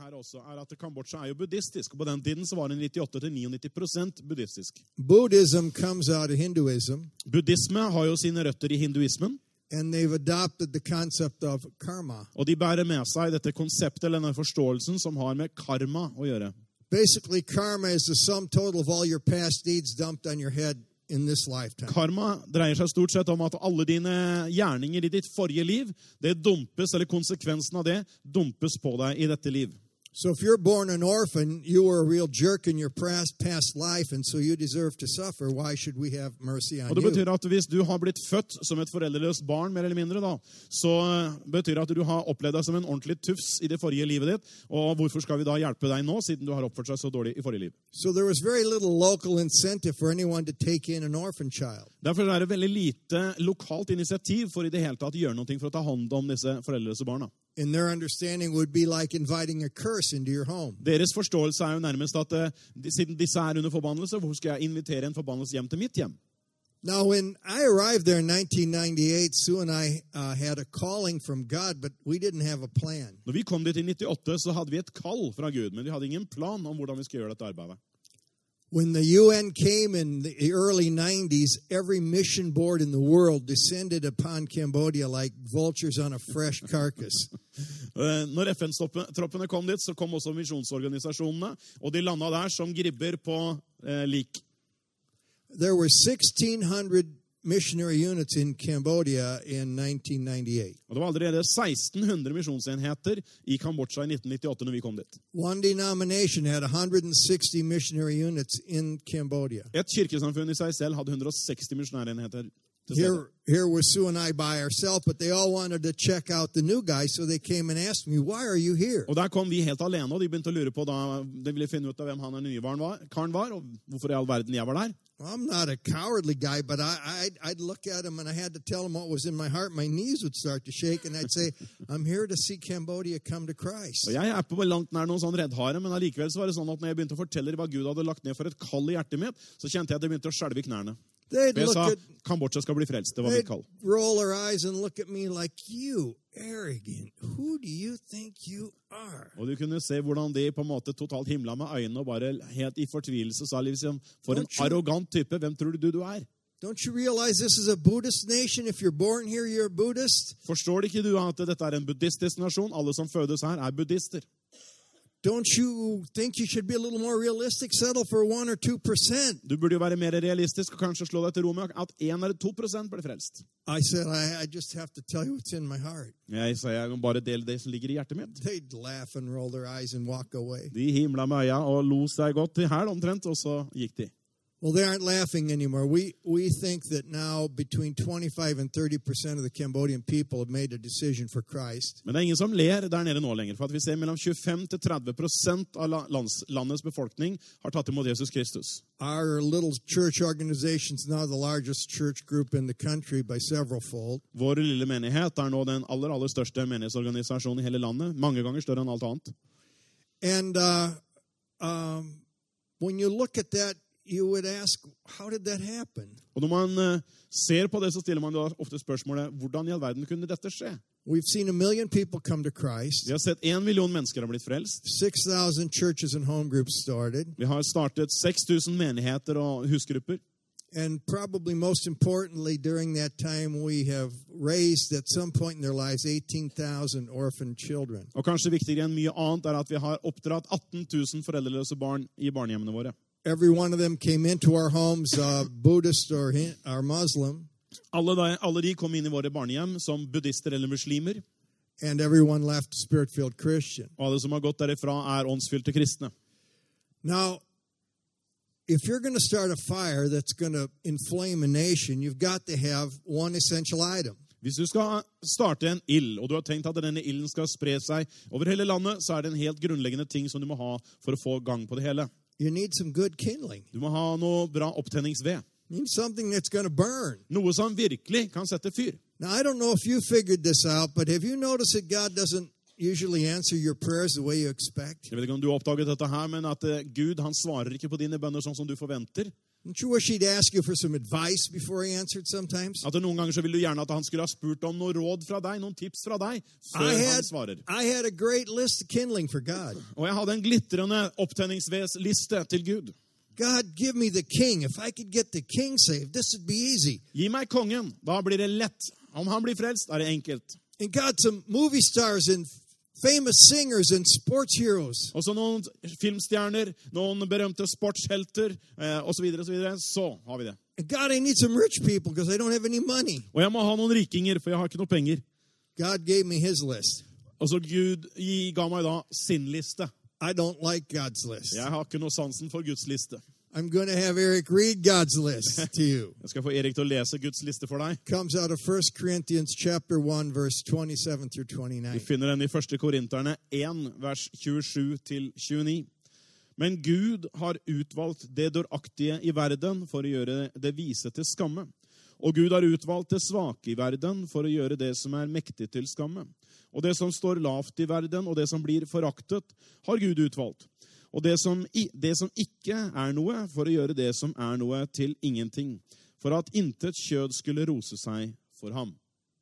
her også, at Kambodsja jo buddhistisk, og på den tiden så var det 98-99% buddhistisk. Buddhism comes out of Hinduism, Buddhisme har jo sine røtter i hinduismen, and they've adopted the concept of karma. og de bærer med seg dette konseptet, eller denne forståelsen som har med karma å gjøre. Basically, karma is the sum total of all your past deeds dumped on your head in this lifetime. Karma dreier seg stort sett om at alle dine gjerninger i ditt forrige liv, det dumpes, eller konsekvensen av det, dumpes på deg i dette liv. So if you're born an orphan, you were a real jerk in your past life, and so you deserve to suffer. Why should we have mercy on Og det you? betyr at hvis du har blitt født som et foreldreløst barn, mer eller mindre da, så betyr det at du har opplevd deg som en ordentlig tufs i det forrige livet ditt, og hvorfor skal vi da hjelpe deg nå, siden du har oppført seg så dårlig i forrige liv? So there was very little local incentive for anyone to take in an orphan child. Derfor er det veldig lite lokalt initiativ for i det hele tatt å gjøre noe for å ta hånd om disse foreldreløse barna. And their understanding would be like inviting a curse into your home. Deres forståelse jo nærmest at siden disse under forbannelse, hvorfor skal jeg invitere en forbannelse hjem til mitt hjem? Now, when I arrived there in 1998, Sue and I had a calling from God, but we didn't have a plan. Når vi kom dit i 98, så hadde vi et kall fra Gud, men vi hadde ingen plan om hvordan vi skulle gjøre dette arbeidet. When the UN came in the early 90s, every mission board in the world descended upon Cambodia like vultures on a fresh carcass. Når FN-troppene kom dit, så kom også misjonsorganisasjonene, og de landet der som gribber på lik. There were 1,600 missionary units in Cambodia in 1998. Og det var allerede 1600 misjonsenheter i Kambodsja i 1998 når vi kom dit. One denomination had 160 missionary units in Cambodia. Et kirkesamfunn i seg selv hadde 160 misjonærenheter til stede. Here were Sue and I by ourselves, but they all wanted to check out the new guy, so they came and asked me, "Why are you here?" Og der kom vi helt alene, og de begynte å lure på da, de ville finne ut av hvem han nye karen var, og hvorfor i all verden jeg var der. I'm not a cowardly guy, but I'd look at him and I had to tell him what was in my heart. My knees would start to shake, and I'd say, "I'm here to see Cambodia come to Christ." Og jeg på langt nær noen sånn reddhare, men allikevel så var det sånn at når jeg begynte å fortelle hva Gud hadde lagt ned for et kall i hjertet mitt, så kjente jeg at det begynte å skjelve i knærne. They'd Jeg look sa, at, Kambodsja skal bli frelst, det var mitt they'd kall. roll their eyes and look at me like, "You arrogant, who do you think you are?" Og du kunne se hvordan de på en måte totalt himla med øynene og bare helt i fortvilelse sa liksom, for en arrogant type, hvem tror du er? Don't you realize this is a Buddhist nation? If you're born here, you're a Buddhist. Forstår ikke du at dette en buddhistisk nasjon? Alle som fødes her buddhister. Don't you think you should be a little more realistic? Settle for 1 or 2%. Du burde jo være mer realistisk og kanskje slå deg til ro med at 1 eller 2% blir frelst. I said, I just have to tell you what's in my heart. Jeg sa jeg kan bare dele det som ligger i hjertet mitt. They'd laugh and roll their eyes and walk away. De himla med øya og lo seg godt til hæl omtrent, og så gikk de. Well, they aren't laughing anymore. We think that now between 25 and 30% of the Cambodian people have made a decision for Christ. Men det ingen som ler der nede nå lenger, for at vi ser mellom 25-30% av landets befolkning har tatt imot Jesus Kristus. Our little church organization is now the largest church group in the country by several fold. Vår lille menighet nå den aller største menighetsorganisasjonen i hele landet, mange ganger større enn alt annet. And when you look at that, you would ask, how did that happen? Og når man ser på det, så stiller man da ofte spørsmålet, hvordan i all verden kunne dette skje? We've seen 1 million people come to Christ. Vi har sett 1 million mennesker har blitt frelst. 6,000 churches and home groups started. Vi har startet 6,000 menigheter og husgrupper. And probably most importantly, during that time, we have raised at some point in their lives 18,000 orphan children. Og kanskje viktigere enn mye annet at vi har oppdratt 18,000 foreldreløse barn i barnehjemmene våre. Every one of them came into our homes, Buddhist or Muslim. Alle de kom inn i våre barnehjem som buddhister eller muslimer. And everyone left spirit-filled Christian. Og alle som har gått derifra åndsfylte kristne. Now, if you're going to start a fire that's going to inflame a nation, you've got to have one essential item. Hvis du skal starte en ild, og du har tenkt at denne ilden skal spre seg over hele landet, så det en helt grunnleggende ting som du må ha for å få gang på det hele. You need some good kindling. Du må ha noe bra opptenningsved. You need something that's going to burn. Noe som virkelig kan sette fyr. Now, I don't know if you figured this out, but have you noticed that God doesn't usually answer your prayers the way you expect? Jeg vet ikke om du har oppdaget dette her, men at Gud, han svarer ikke på dine bønner sånn som du forventer. Don't you wish he'd ask you for some advice before he answered sometimes? At noen ganger så vil du gjerne at han skulle ha spurt om noe råd fra deg, noen tips fra deg, før han svarer. I had a great list of kindling for God. Og jeg hadde en glitrende opptenningsliste til Gud. God, give me the king. If I could get the king saved, this would be easy. Gi meg kongen, da blir det lett. Om han blir frelst, er det enkelt. And God, some movie stars and famous singers and sports heroes. Og så noen filmstjerner, noen berømte sportshelter, og så videre, så har vi det. And God, I need some rich people because I don't have any money. Og jeg må ha noen rikinger, for jeg har ikke noe penger. God gave me his list. Og så Gud ga meg da sin liste. I don't like God's list. Jeg har ikke noe sansen for Guds liste. I'm going to have Eric read God's list to you. Jeg skal få Erik til å lese Guds liste for deg. Comes out of 1 Corinthians chapter 1, verse 27 through 29. Vi finner den i 1. Korinterne 1, vers 27-29. Men Gud har utvalgt det dåraktige i verden for å gjøre det vise til skamme. Og Gud har utvalgt det svake i verden for å gjøre det som er mektig til skamme. Og det som står lavt i verden, og det som blir foraktet, har Gud utvalgt. Og det som ikke er noe, for å gjøre det som er noe til ingenting, for at intet kjød skulle rose seg for ham.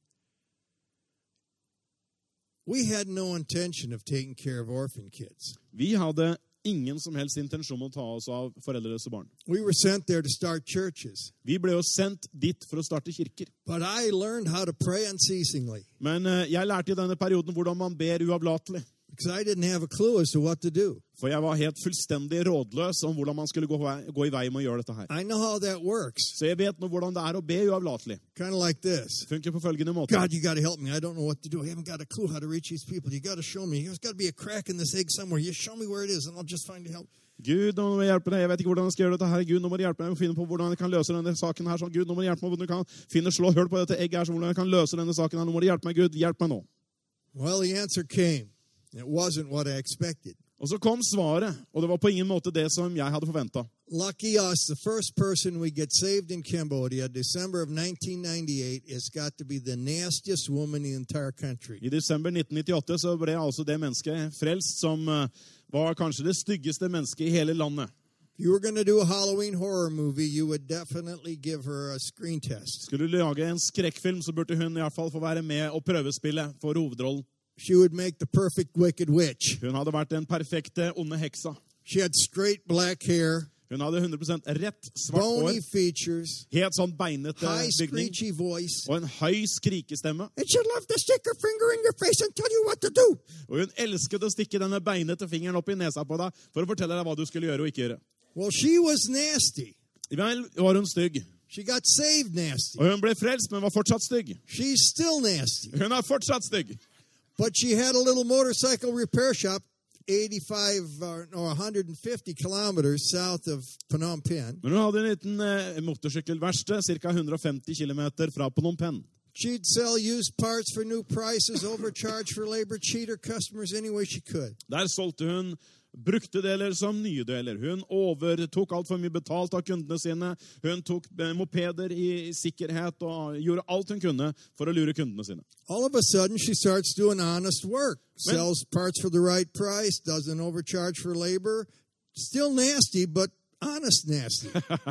We had no intention of taking care of orphan kids. Vi hadde ingen som helst intensjon om å ta oss av foreldreløse barn. We were sent there to start churches. Vi ble jo sendt dit for å starte kirker. But I learned how to pray unceasingly. Men jeg lærte i denne perioden hvordan man ber uavlatelig. Because I didn't have a clue as to what to do. For jeg var helt fullstendig rådløs om hvordan man skulle gå i vei med å gjøre dette her. I know how that works. Så jeg vet nå hvordan det er å be uavlatelig. Kind of like this. Funker på følgende måte. God, you got to help me. I don't know what to do. I haven't got a clue how to reach these people. You got to show me. There's got to be a crack in this egg somewhere. You show me where it is, and I'll just find the help. Gud, nå må du hjelpe deg. Jeg vet ikke hvordan jeg skal gjøre dette her. Gud, nå må du hjelpe meg å finne på hvordan jeg kan løse denne saken her. Gud, nå må du hjelpe meg hvordan du kan slå høl på dette egget her, så hvordan jeg kan løse denne saken her. Nå må du hjelpe meg, Gud. Hjelp meg nå. Well, the answer came. It wasn't what I expected. Og så kom svaret, og det var på ingen måte det som jeg hadde forventet. Lucky us, the first person we get saved in Cambodia, December of 1998, has got to be the nastiest woman in the entire country. I desember 1998 så ble altså det mennesket frelst som var kanskje det styggeste mennesket i hele landet. If you were going to do a Halloween horror movie, you would definitely give her a screen test. Skulle du lage en skrekkfilm, så burde hun i hvert fall få være med og prøvespille for hovedrollen. She would make the perfect wicked witch. Hun hadde vært den perfekte onde heksa. She had straight black hair. Hun hadde 100% rett svart hår. Bony features. Helt sånn beinete high bygning. screechy voice. Og en høy skrikestemme. And she loved to stick her finger in your face and tell you what to do. Og hun elsket å stikke denne beinete fingeren opp i nesa på deg for å fortelle deg hva du skulle gjøre og ikke gjøre. Well, she was nasty. Vel, var hun stygg. She got saved nasty. Og hun ble frelst, men var fortsatt stygg. She's still nasty. Hun er fortsatt stygg. But she had a little motorcycle repair shop 150 kilometers south of Phnom Penh. Men hun hadde en liten motorsykkelverksted, cirka 150 kilometer fra Phnom Penh. She'd sell used parts for new prices, overcharge for labor, cheat her customers any way she could. Der solgte hun brukte deler som nye deler. Hun overtok alt for mye betalt av kundene sine. Hun tok mopeder i sikkerhet og gjorde alt hun kunne for å lure kundene sine. All of a sudden, she starts doing honest work. Sells parts for the right price, doesn't overcharge for labor. Still nasty, but honest nasty.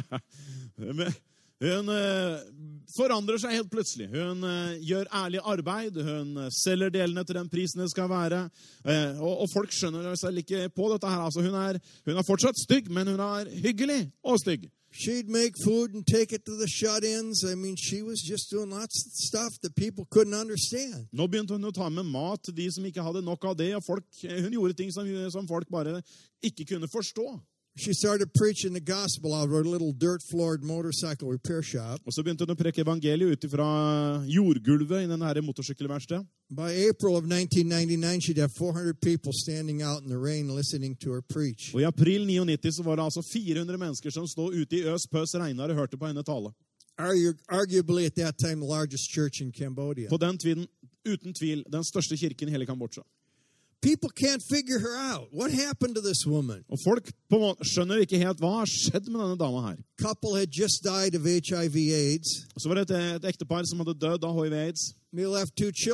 Hun forandrer seg helt plutselig. Hun gjør ærlig arbeid. Hun selger delene til den prisen det skal være. Og folk skjønner seg ikke på dette her. Altså, hun er fortsatt stygg, men hun er hyggelig og stygg. She'd make food and take it to the shut-ins. I mean, she was just doing lots of stuff that people couldn't understand. Nå begynte hun å ta med mat til de som ikke hadde nok av det. Og hun gjorde ting som folk bare ikke kunne forstå. She started preaching the gospel out of her little dirt-floored motorcycle repair shop. Og så begynte hun å preke evangeliet ut fra jordgulvet i denne motorsykkelverkstedet. By April of 1999, she'd have 400 people standing out in the rain listening to her preach. Og i april 99 så var det altså 400 mennesker som stod ute i pøs regnet og hørte på henne tale. Arguably at that time the largest church in Cambodia. På den tiden, uten tvil, den største kirken i hele Kambodsja. People can't figure her out. What happened to this woman? Og folk skjønner ikke helt hva har skjedd med denne dama her. Couple had just died of HIV/AIDS. Og så var det et ektepar som hadde dødd av HIV/AIDS. They left 2 children.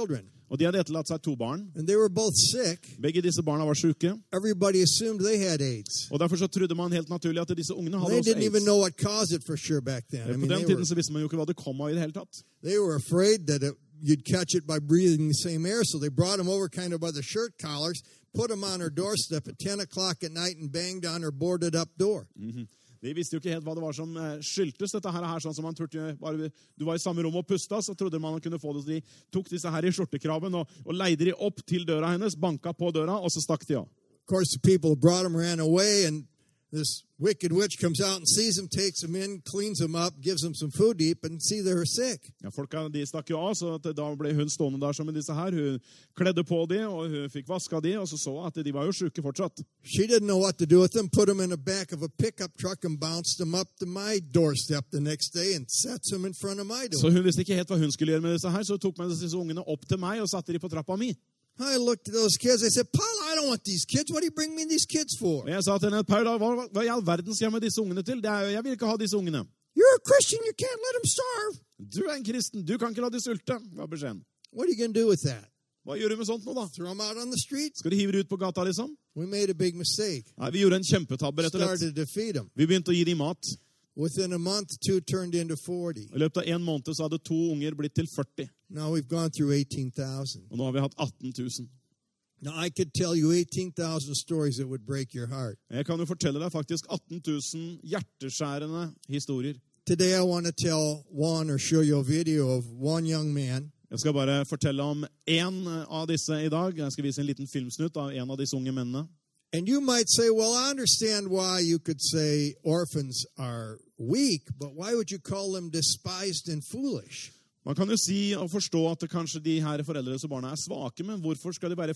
Og de hadde etterlatt seg 2 barn. and they were both sick. Begge disse barna var syke. Everybody assumed they had AIDS. Og derfor så trodde man helt naturlig at disse ungene hadde They også didn't even AIDS. know what caused it for sure back then. I På mean, den tiden så visste man jo ikke hva det kom av i det hele tatt. they were afraid that you'd catch it by breathing the same air, so they brought him over kind of by the shirt collars, put him on her doorstep at 10 o'clock at night, and banged on her boarded up door. De visste jo ikke helt hva det var som skyldtes dette her, sånn som man turte, bare du var i samme rom og pusta, så trodde man kunne få det, så de tok disse her i skjortekraven og leide de opp til døra hennes, banka på døra, og så stakk de av. Of course, the people who brought him ran away, and this wicked witch comes out and sees him, takes him in, cleans him up, gives him some food to eat, and see they were sick. Ja, folka de stakk jo av, så at da ble hun stående der som med disse her. Hun kledde på de, og hun fikk vaska de, og så at de var jo syke fortsatt. She didn't know what to do with them, put them in the back of a pickup truck and bounced them up to my doorstep the next day and sets them in front of my door. Så hun visste ikke helt hva hun skulle gjøre med disse her, så tok man disse ungene opp til meg og satte de på trappa mi. I looked at those kids. I said, Paula, I don't want these kids. What do you bring me these kids for? Og jeg sa til henne, Paula, hva i all verden skal jeg med disse ungene til? Jeg vil ikke ha disse ungene. You're a Christian. You can't let them starve. Du en kristen, du kan ikke la de sulte, var beskjeden. What are you going to do with that? Hva gjør du med sånt nå da? Throw them out on the street? Skal de hive det ut på gata liksom? We made a big mistake. Nei, vi gjorde en kjempetabbe rett og slett. Started to feed them. Vi begynte å gi dem mat. Within a month, 2 turned into 40. I løpet av 1 måned så hadde 2 unger blitt til 40. Now we've gone through 18,000. Og nå har vi hatt 18 000. Now I could tell you 18,000 stories that would break your heart. Jeg kan jo fortelle deg faktisk 18 000 hjerteskjærende historier. Today I want to tell one or show you a video of one young man. Jeg skal bare fortelle om en av disse i dag. Jeg skal vise en liten filmsnutt av en av disse unge mennene. And you might say, well, I understand why you could say orphans are weak, but why would you call them despised and foolish? Man kan jo si og forstå at det kanskje de her foreldre og barna er svake, men hvorfor skal de være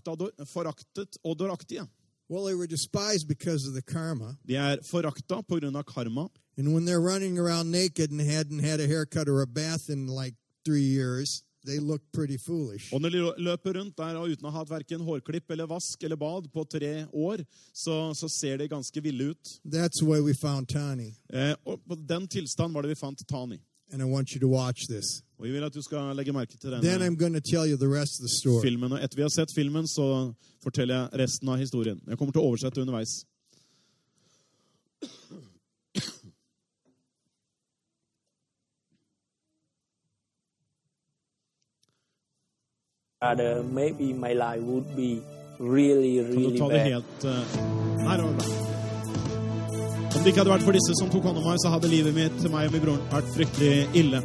foraktet og dåraktige? Well, they were despised because of the karma. De er forakta på grunn av karma. And when they're running around naked and hadn't had a haircut or a bath in like 3 years, they look pretty foolish. Og når de løper rundt der og uten å ha hatt hverken hårklipp eller vask eller bad på 3 år, så ser de ganske ville ut. That's the way we found Tani. Og på den tilstand var det vi fant Tani. And I want you to watch this. Og jeg vil at du skal legge merke til Then denne I'm going to tell you the rest of the story. filmen. Og etter vi har sett filmen, så forteller jeg resten av historien. Jeg kommer til å oversette underveis. Maybe my life would be really, Kan du really ta det bad. helt her over da? Om det ikke hadde vært for disse som tok hånd om meg, så hadde livet mitt til meg og min bror vært fryktelig ille.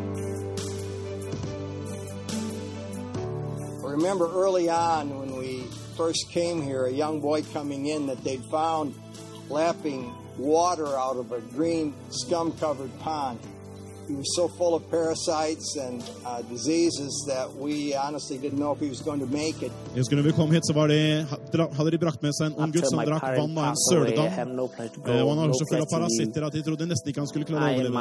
I remember early on when we first came here, a young boy coming in that they'd found lapping water out of a green scum-covered pond. He was so full of parasites and diseases that we honestly didn't know if he was going to make it. Jeg husker når vi kom hit, så hadde de brakt med seg en ung gutt som drakk vann av en søledam. Og han var så full av parasitter at de trodde nesten ikke han skulle klare å overleve.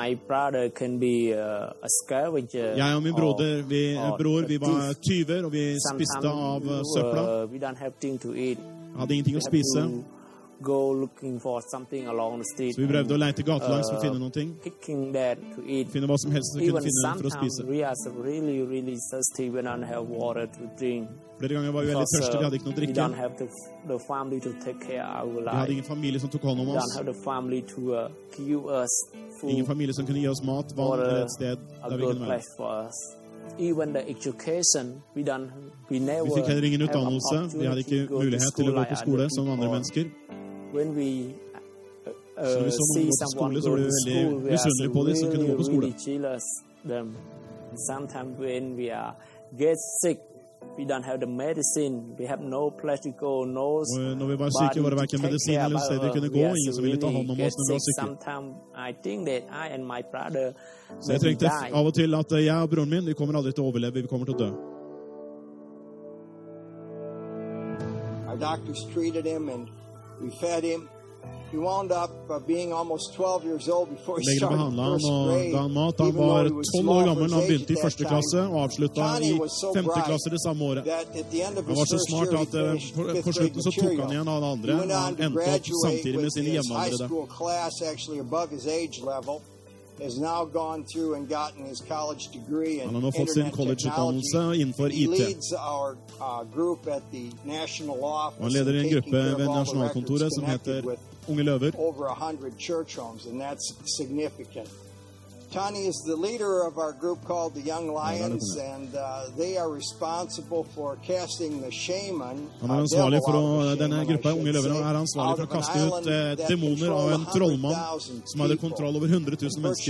Jeg og min bror, vi var tyver, og vi spiste av søpla. Hadde ingenting å spise. Go looking for something along the street. Så vi prøvde å leite gatelangs for å finne noen ting. Picking that to eat. Finne hva som helst vi kunne Even finne for å sometimes spise. we are really, really thirsty. We don't have water to drink. Flere ganger var vi veldig tørste, vi hadde ikke noe å we drikke. don't have the family to take care of our Vi life. hadde ingen familie som tok hånd om We don't oss. have the family to give us Ingen food familie som kunne gi oss mat, vann or eller et sted a der vi good kunne være. place for us. Even the education, we never Vi fikk heller ingen have utdannelse. Vi hadde ikke opportunity to go to mulighet til å school gå like på skole other som andre people. mennesker. When we Så når vi så see noen gå på someone skole, så go ble to vi school, veldig we are misunnelige på dem som kunne gå på skole. really jealous them. Sometimes when we are get sick, we don't have the medicine. We have no place to go, no Og når vi var syke, var det hverken medisin eller sted vi kunne gå. Ingen som ville ta hånd om oss når vi var syke. Sometimes I think that I and my brother Så jeg trengte av og til at jeg og broren min, vi kommer aldri til å overleve, vi kommer til å dø. Our doctors treated him and we fed him. He wound up being almost 12 years old before he Legene started behandla han first og grade. ga han mat. Han even though var he was 12 år small for gammel his da han age begynte i at første that klasse time. og avslutta Connie i was so 5. bright klasse det samme året. that at the end of Han his var så first smart year, at he finished på fifth grade slutten så tok han material. igjen av de andre. He went Han on to endte opp graduate samtidig med with sine his high jevnaldrende. school class actually above his age level. has now gone through and gotten his college degree in Han har nå fått sin internet collegeutdannelse technology. innenfor He IT. leads our group at the national office. Og han leder en and taking gruppe care of ved all the Nasjonalkontoret records som connected heter with Unge Løver. over 100 church homes, and that's significant. Tani is the leader of our group called the Young Lions, and they are responsible for casting the shaman. Han er ansvarlig for denne gruppa Unge Løver er ansvarlig for å kaste ut demoner av en trollmann som hadde kontroll over 100 000 mennesker.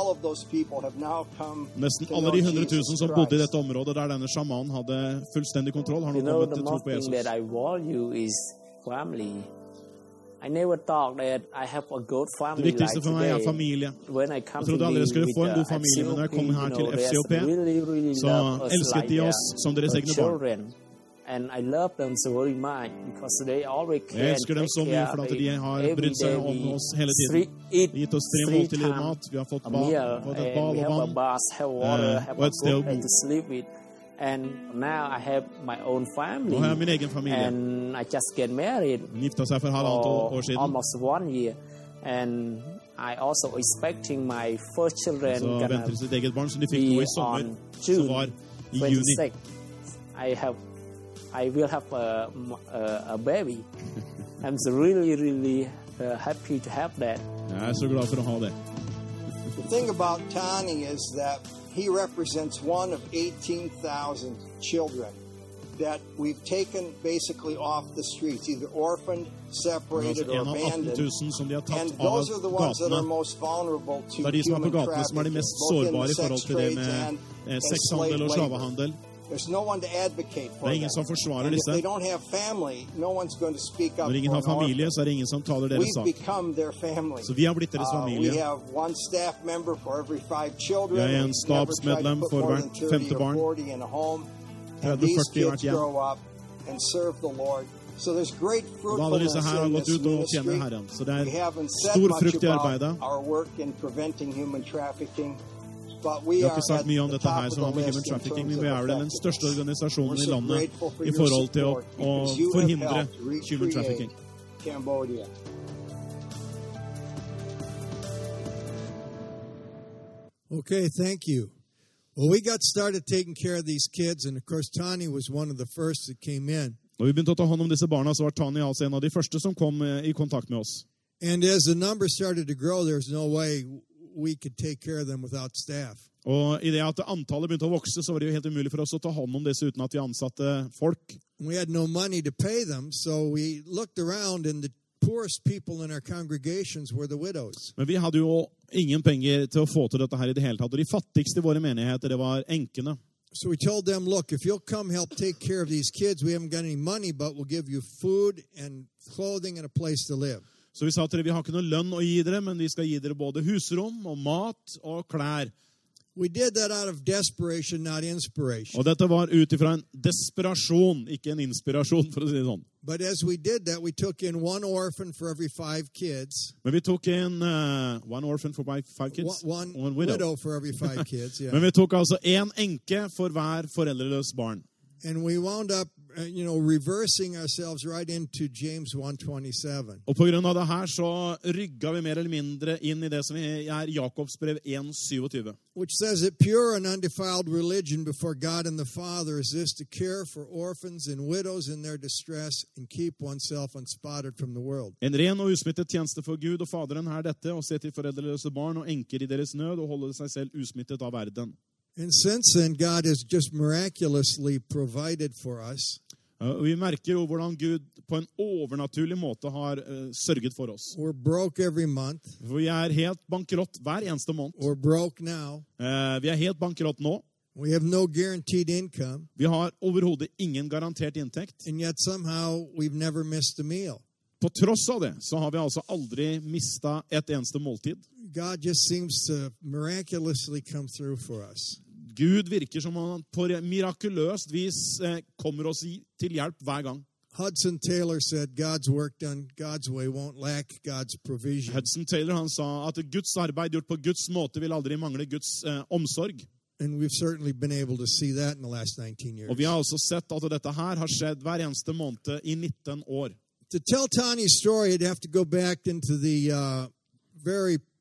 Nesten alle de 100 000 som bodde i dette området der denne shamanen hadde fullstendig kontroll, har nå kommet til tro på Jesus. That I value is family. I never thought that I have a good Det family viktigste like for meg today. familie. When I come Jeg trodde to aldri jeg skulle be få en with god familie, men når jeg kom her til FCOP, så elsket de oss som deres egne barn. children. And I love them so very much because they always Jeg elsker dem så mye for at de har brydd seg om oss hele tiden. Gitt oss 3 måltider mat, vi har fått et bad og vann, og et sted å bo. to sleep with. And now I have my own family. Nå har jeg min egen familie. And I just get married Han gifta seg for 1,5 år siden. almost 1 year. And I also expecting my first children Så gonna venter sitt eget barn, som de fikk nå be i sommer, on som June var i juni. 26. I will have a baby. I'm so really happy to have that. Jeg er så glad for å ha det. The thing about Tani is that he represents one of 18,000 children that we've taken basically off the streets, either orphaned, separated, or En av 18 abandoned. 000 som de har tatt And av those are the ones that are gatene. most vulnerable to Det er de som er på human gatene som er de trafficking, mest both in sårbare the i forhold sex til det trades med and sexhandel slave og labor. slavehandel. There's no one to advocate for Det er ingen them. som forsvarer And if disse. they don't have family, no one's going to speak up Når ingen har for an familie, orphan. så er det ingen som taler deres We've sak. become their family. Så vi har blitt deres We familie. have one staff member for every 5 children. Vi har en We've never stabsmedlem tried to put for more hvert than 30 femte or barn. 40 in a home. 30, And these 40 i hvert kids hjem. grow up and serve the Lord. So there's great Og alle fruitfulness disse her har in gått this ut og tjener ministry. Herren. Så det We er haven't said stor much frukt i about arbeidet. our work in preventing human trafficking, but we Vi har are ikke sagt at mye om the dette top her of som har the med human list in trafficking, terms men vi of er vel den effectiveness. største organisasjonen We're i so landet grateful for i your forhold til å support because you have forhindre helped human recreate trafficking. Cambodia. Okay, thank you. Well, we got started taking care of these kids, and of course, Tani was one of the first that came in. Når vi begynte å ta hånd om disse barna, så var Tani altså en av de første som kom i kontakt med oss. And as the numbers started to grow, there's no way we could take care of them without staff. Og i det at antallet begynte å vokse, så var det jo helt umulig for oss å ta hånd om disse uten at vi ansatte folk. We had no money to pay them, so we looked around, and the poorest people in our congregations were the widows. Men vi hadde jo ingen penger til å få til dette her i det hele tatt. Og de fattigste i våre menigheter, det var enkene. So we told them, look, if you'll come help take care of these kids, we haven't got any money, but we'll give you food and clothing and a place to live. Så vi sa til dere, vi har ikke noe lønn å gi dere, men vi skal gi dere både husrom og mat og klær. We did that out of desperation, not inspiration. Og dette var ut ifra en desperasjon, ikke en inspirasjon, for å si det sånn. But as we did that, we took in one orphan for every 5 kids. Men vi tok en one orphan for 5 kids, One og en widow for every 5 kids, yeah. Men vi tok altså en enke for hver foreldreløs barn. And we wound up, reversing ourselves right into James 1:27. Og på grunn av det her så rygga vi mer eller mindre inn i det som er Jakobs brev 1:27. Which says that pure and undefiled religion before God and the Father is this, to care for orphans and widows in their distress and keep oneself unspotted from the world. En ren og usmittet tjeneste for Gud og Faderen er dette, å se til foreldreløse barn og enker i deres nød og holde seg selv usmittet av verden. And since then, God has just miraculously provided for us. Og vi merker jo hvordan Gud på en overnaturlig måte har sørget for oss. We're broke every month. For vi er helt bankrott hver eneste måned. We're broke now. Vi er helt bankrott nå. We have no guaranteed income. Vi har overhodet ingen garantert inntekt. And yet somehow we've never missed a meal. På tross av det så har vi altså aldri mistet et eneste måltid. God just seems to miraculously come through for us. Gud virker som han på mirakuløst vis kommer oss til hjelp hver gang. Hudson Taylor said, God's work done God's way won't lack God's provision. Hudson Taylor han sa at Guds arbeid gjort på Guds måte vil aldri mangle Guds omsorg. And we've certainly been able to see that in the last 19 years. Og vi har altså sett at dette her har skjedd hver eneste måned i 19 år. To tell Tani's story, I'd have to go back into the very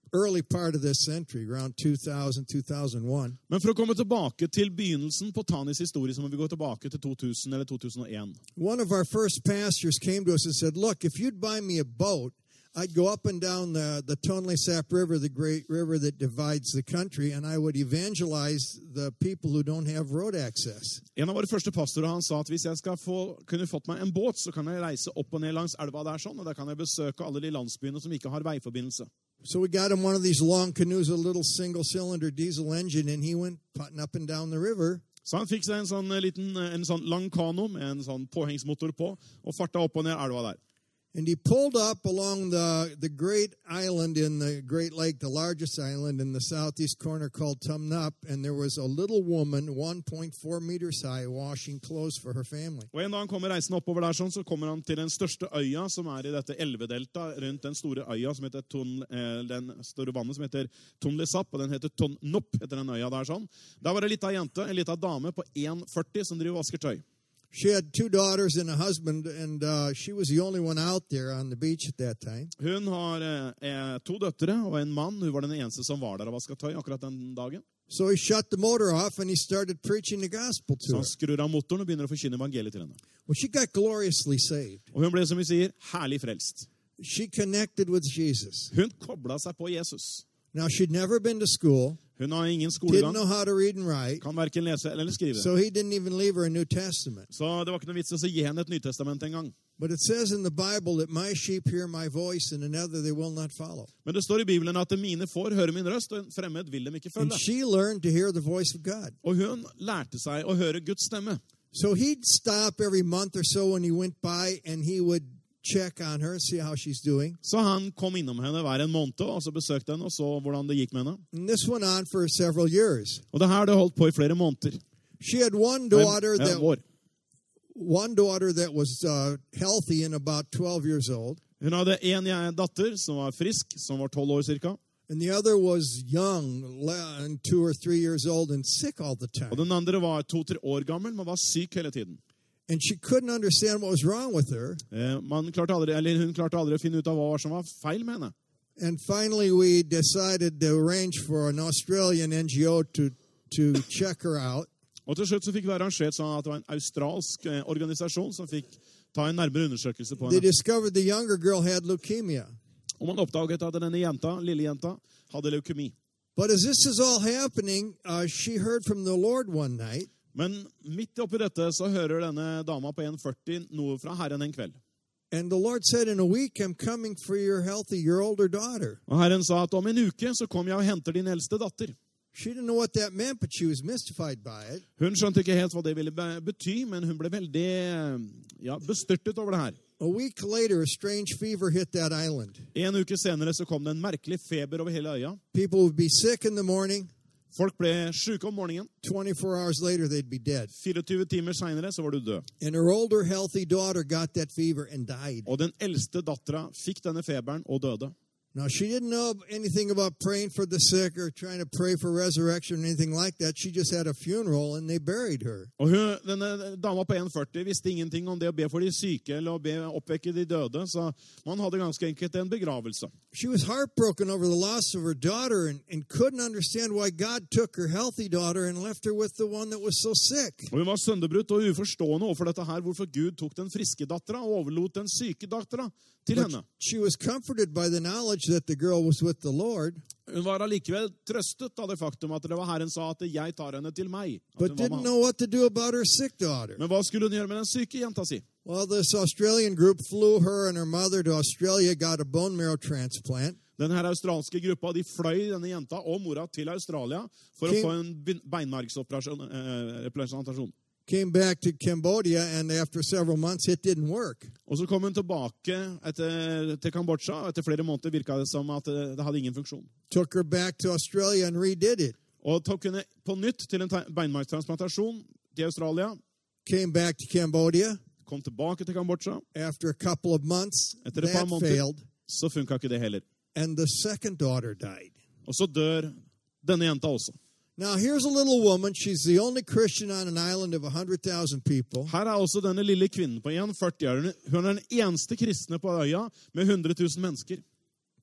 early part of this century, around 2000, 2001. Men for å komme tilbake til begynnelsen på Tanis historie, så må vi gå tilbake til 2000 eller 2001. One of our first pastors came to us and said, look, if you'd buy me a boat, I'd go up and down the Tonle Sap River, the great river that divides the country, and I would evangelize the people who don't have road access. En av våre første pastorer, han sa at hvis jeg skal kunne fått meg en båt, så kan jeg reise opp og ned langs elva der sånn, og der kan jeg besøke alle de landsbyene som ikke har veiforbindelse. So we got him one of these long canoes, a little single-cylinder diesel engine, and he went putting up and down the river. Så han fikk seg en sånn lang kano med en sånn påhengsmotor på, og farta opp og ned elva der. And he pulled up along the great island in the Great Lake, the largest island in the southeast corner called Tumnup, and there was a little woman 1.4 meters high washing clothes for her family. Og en dag han kommer reisen oppover der sånn, så kommer han til den største øya som i dette elvedelta rundt den store øya som heter den store vannet som heter Tonle Sap, og den heter Tonnup etter den øya der sånn. Der var det en liten dame på 1,40 som driver og vasker tøy. She had 2 daughters and a husband, and she was the only one out there on the beach at that time. Hun har 2 døtre og en mann. Hun var den eneste som var der og vasket tøy akkurat den dagen. So he shut the motor off and he started preaching the gospel to Så her. han skrur av motoren og begynner å forkynne evangeliet til henne. Well, she got gloriously saved. Og hun ble, som vi sier, herlig frelst. She connected with Jesus. Hun koblet seg på Jesus. Now, she'd never been to school, Hun har ingen didn't skolegang, know how to read and write, kan hverken lese eller skrive. so he didn't even leave her a New Testament. Så det var ikke noe vits å gi henne et nytestament en gang. But it says in the Bible that my sheep hear my voice and another they will not follow. Men det står i Bibelen at mine får høre min røst, og en fremmed vil dem ikke And følge. she learned to hear the voice of God. Og hun lærte seg å høre Guds stemme. So he'd stop every month or so when he went by and he would check on her, see how she's doing. Så han kom innom henne hver en måned, og så besøkte henne og så hvordan det gikk med henne. And this went on for several years. Og det her det holdt på i flere måneder. She had one daughter År. that was healthy and about 12 years old. Hun hadde en datter som var frisk, som var 12 år cirka. And the other was young, and 2 or 3 years old and sick all the Og time. den andre var 2-3 år gammel, men var syk hele tiden. And she couldn't understand what was wrong with her. Hun klarte aldri å finne ut av hva som var feil med henne. And finally, we decided to arrange for an Australian NGO to check her out. Og til slutt så fikk vi arrangert sånn at det var en australsk organisasjon som fikk ta en nærmere undersøkelse på They henne. discovered the younger girl had leukemia. Og man oppdaget at denne lille jenta, hadde leukemi. But as this is all happening, she heard from the Lord one night. Men midt oppi dette så hører denne dama på 1,40 noe fra Herren en kveld. And the Lord said, in a week, I'm coming for your older daughter. Og Herren sa at om en uke så kom jeg og henter din eldste datter. She didn't know what that meant, but she was mystified by it. Hun skjønte ikke helt hva det ville bety, men hun ble veldig bestyrtet over det her. A week later, a strange fever hit that island. En uke senere så kom det en merkelig feber over hele øya. People would be sick in the morning. Folk ble syke om morgenen. 24 hours later, they'd be dead. 24 timer senere så var du død. And her older, healthy daughter got that fever and died. Og den eldste dattera fikk denne feberen og døde. Now, she didn't know anything about praying for the sick or trying to pray for resurrection or anything like that. She just had a funeral, and they buried her. Og denne dama på 1,40 visste ingenting om det å be for de syke eller å be oppvekke de døde, så man hadde ganske enkelt en begravelse. She was heartbroken over the loss of her daughter and couldn't understand why God took her healthy daughter and left her with the one that was so sick. Og hun var sønderbrutt og uforstående overfor dette her, hvorfor Gud tok den friske dattera og overlot den syke dattera til But henne. she was comforted by the knowledge that the girl was with the Lord, Hun var allikevel trøstet av det faktum at det var Herren sa at jeg tar henne til meg. At but hun var didn't med ham. know what to do about her sick daughter. Men hva skulle hun gjøre med den syke jenta si? Well, this Australian group flew her and her mother to Australia, got a bone marrow transplant. Denne her australske gruppa de fløy denne jenta og mora til Australia for å få en beinmargsoperasjon. Came back to Cambodia, and after several months, it didn't work. Og så kom hun tilbake til Kambodsja, og etter flere måneder virket det som at det hadde ingen funksjon. Took her back to Australia and redid it. Og tok henne på nytt til en beinmargstransplantasjon til Australia, Came back to Cambodia. kom tilbake til Kambodsja. After a couple of months, Etter et par that måneder failed, så funket ikke det heller. and the second daughter died. Og så dør denne jenta også. Now, here's a little woman. She's the only Christian on an island of 100,000 people. Her er også denne lille kvinnen på 1,40. Hun er den eneste kristne på øya med 100 000 mennesker.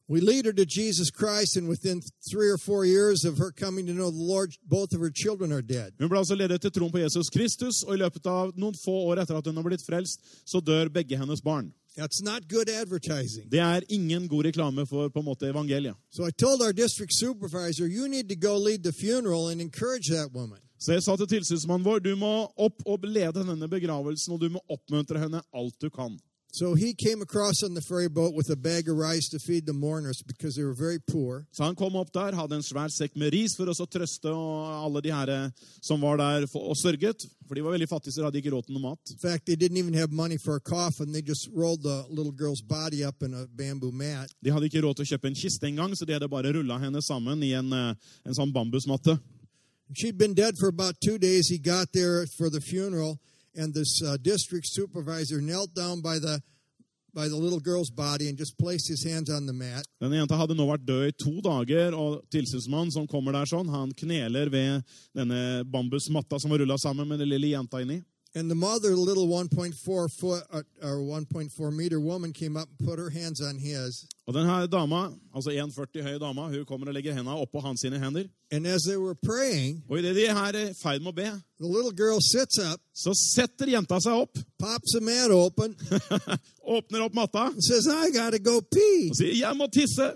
We lead her to Jesus Christ, and within 3 or 4 years of her coming to know the Lord, both of her children are dead. Hun ble altså ledet til troen på Jesus Kristus, og i løpet av noen få år etter at hun har blitt frelst, så dør begge hennes barn. That's not good advertising. Det er ingen god reklame for på en måte evangeliet. So I told our district supervisor, you need to go lead the funeral and encourage that woman. Så jeg sa til tilsynsmannen vår, du må opp og lede denne begravelsen, og du må oppmuntre henne alt du kan. So he came across on the ferry boat with a bag of rice to feed the mourners because they were very poor. Så han kom opp der, hadde en svær sekk med ris for oss å trøste alle de her som var der og sørget, for de var veldig fattige, så de hadde ikke råd til noe mat. In fact, they didn't even have money for a coffin. They just rolled the little girl's body up in a bamboo mat. De hadde ikke råd til å kjøpe en kiste en gang, så de hadde bare rullet henne sammen i en sånn bambusmatte. She'd been dead for about 2 days. He got there for the funeral, and this district supervisor knelt down by the little girl's body and just placed his hands on the mat. Denne jenta hadde nå vært død i 2 dager, og tilsynsmannen som kommer der sånn, han kneler ved denne bambusmatta som var rullet sammen med den lille jenta inni. And the mother, the little 1.4 foot or 1.4 meter woman, came up and put her hands on his. Og denne dama, altså 1,40 høye dama, hun kommer og legger hendene oppå hans sine hender. And as they were praying, Og i det de her er i ferd med å be, the little girl sits up, så setter jenta seg opp, pops the mat open, åpner opp matta, and says, I got to go pee. og sier, jeg må tisse.